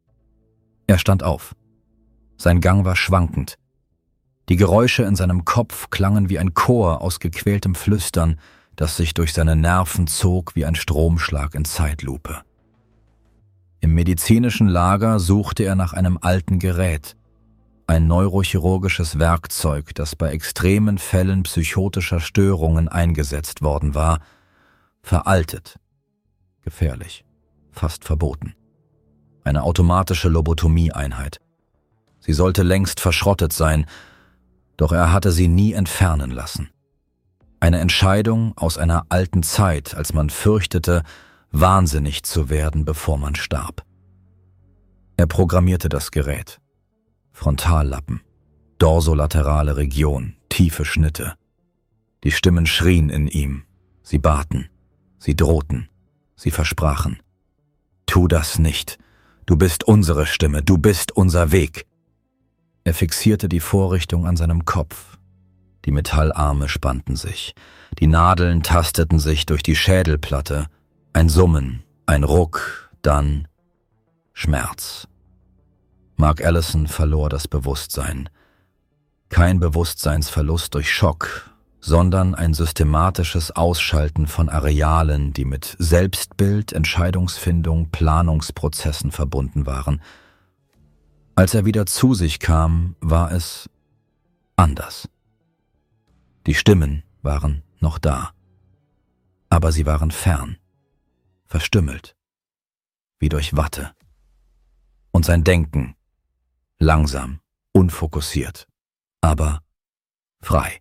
Er stand auf. Sein Gang war schwankend. Die Geräusche in seinem Kopf klangen wie ein Chor aus gequältem Flüstern, das sich durch seine Nerven zog wie ein Stromschlag in Zeitlupe. Im medizinischen Lager suchte er nach einem alten Gerät, ein neurochirurgisches Werkzeug, das bei extremen Fällen psychotischer Störungen eingesetzt worden war, veraltet, gefährlich, fast verboten. Eine automatische Lobotomieeinheit. Sie sollte längst verschrottet sein, Doch er hatte sie nie entfernen lassen. Eine Entscheidung aus einer alten Zeit, als man fürchtete, wahnsinnig zu werden, bevor man starb. Er programmierte das Gerät. Frontallappen, dorsolaterale Region, tiefe Schnitte. Die Stimmen schrien in ihm, sie baten, sie drohten, sie versprachen. Tu das nicht, du bist unsere Stimme, du bist unser Weg. Er fixierte die Vorrichtung an seinem Kopf. Die Metallarme spannten sich, die Nadeln tasteten sich durch die Schädelplatte, ein Summen, ein Ruck, dann Schmerz. Mark Allison verlor das Bewusstsein. Kein Bewusstseinsverlust durch Schock, sondern ein systematisches Ausschalten von Arealen, die mit Selbstbild, Entscheidungsfindung, Planungsprozessen verbunden waren. Als er wieder zu sich kam, war es anders. Die Stimmen waren noch da, aber sie waren fern, verstümmelt, wie durch Watte. Und sein Denken, langsam, unfokussiert, aber frei.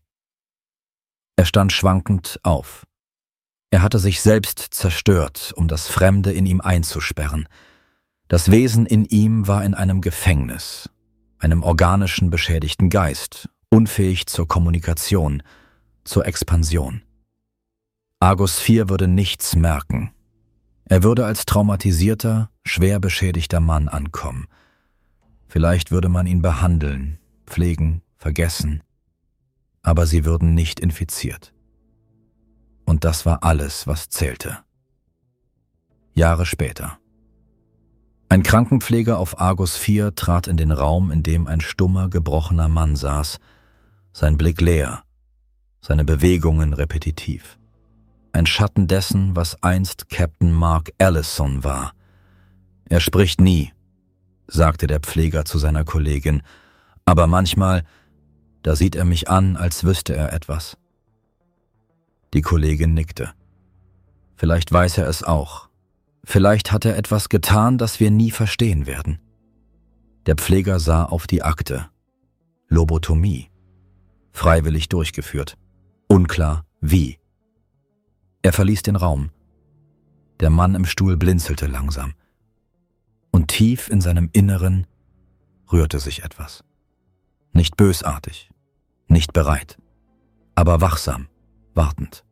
Er stand schwankend auf. Er hatte sich selbst zerstört, um das Fremde in ihm einzusperren. Das Wesen in ihm war in einem Gefängnis, einem organischen beschädigten Geist, unfähig zur Kommunikation, zur Expansion. Argus IV würde nichts merken. Er würde als traumatisierter, schwer beschädigter Mann ankommen. Vielleicht würde man ihn behandeln, pflegen, vergessen, aber sie würden nicht infiziert. Und das war alles, was zählte. Jahre später. Ein Krankenpfleger auf Argus IV trat in den Raum, in dem ein stummer, gebrochener Mann saß, sein Blick leer, seine Bewegungen repetitiv. Ein Schatten dessen, was einst Captain Mark Allison war. Er spricht nie, sagte der Pfleger zu seiner Kollegin, aber manchmal, da sieht er mich an, als wüsste er etwas. Die Kollegin nickte. Vielleicht weiß er es auch. Vielleicht hat er etwas getan, das wir nie verstehen werden. Der Pfleger sah auf die Akte. Lobotomie. Freiwillig durchgeführt. Unklar, wie. Er verließ den Raum. Der Mann im Stuhl blinzelte langsam. Und tief in seinem Inneren rührte sich etwas. Nicht bösartig, nicht bereit, aber wachsam, wartend.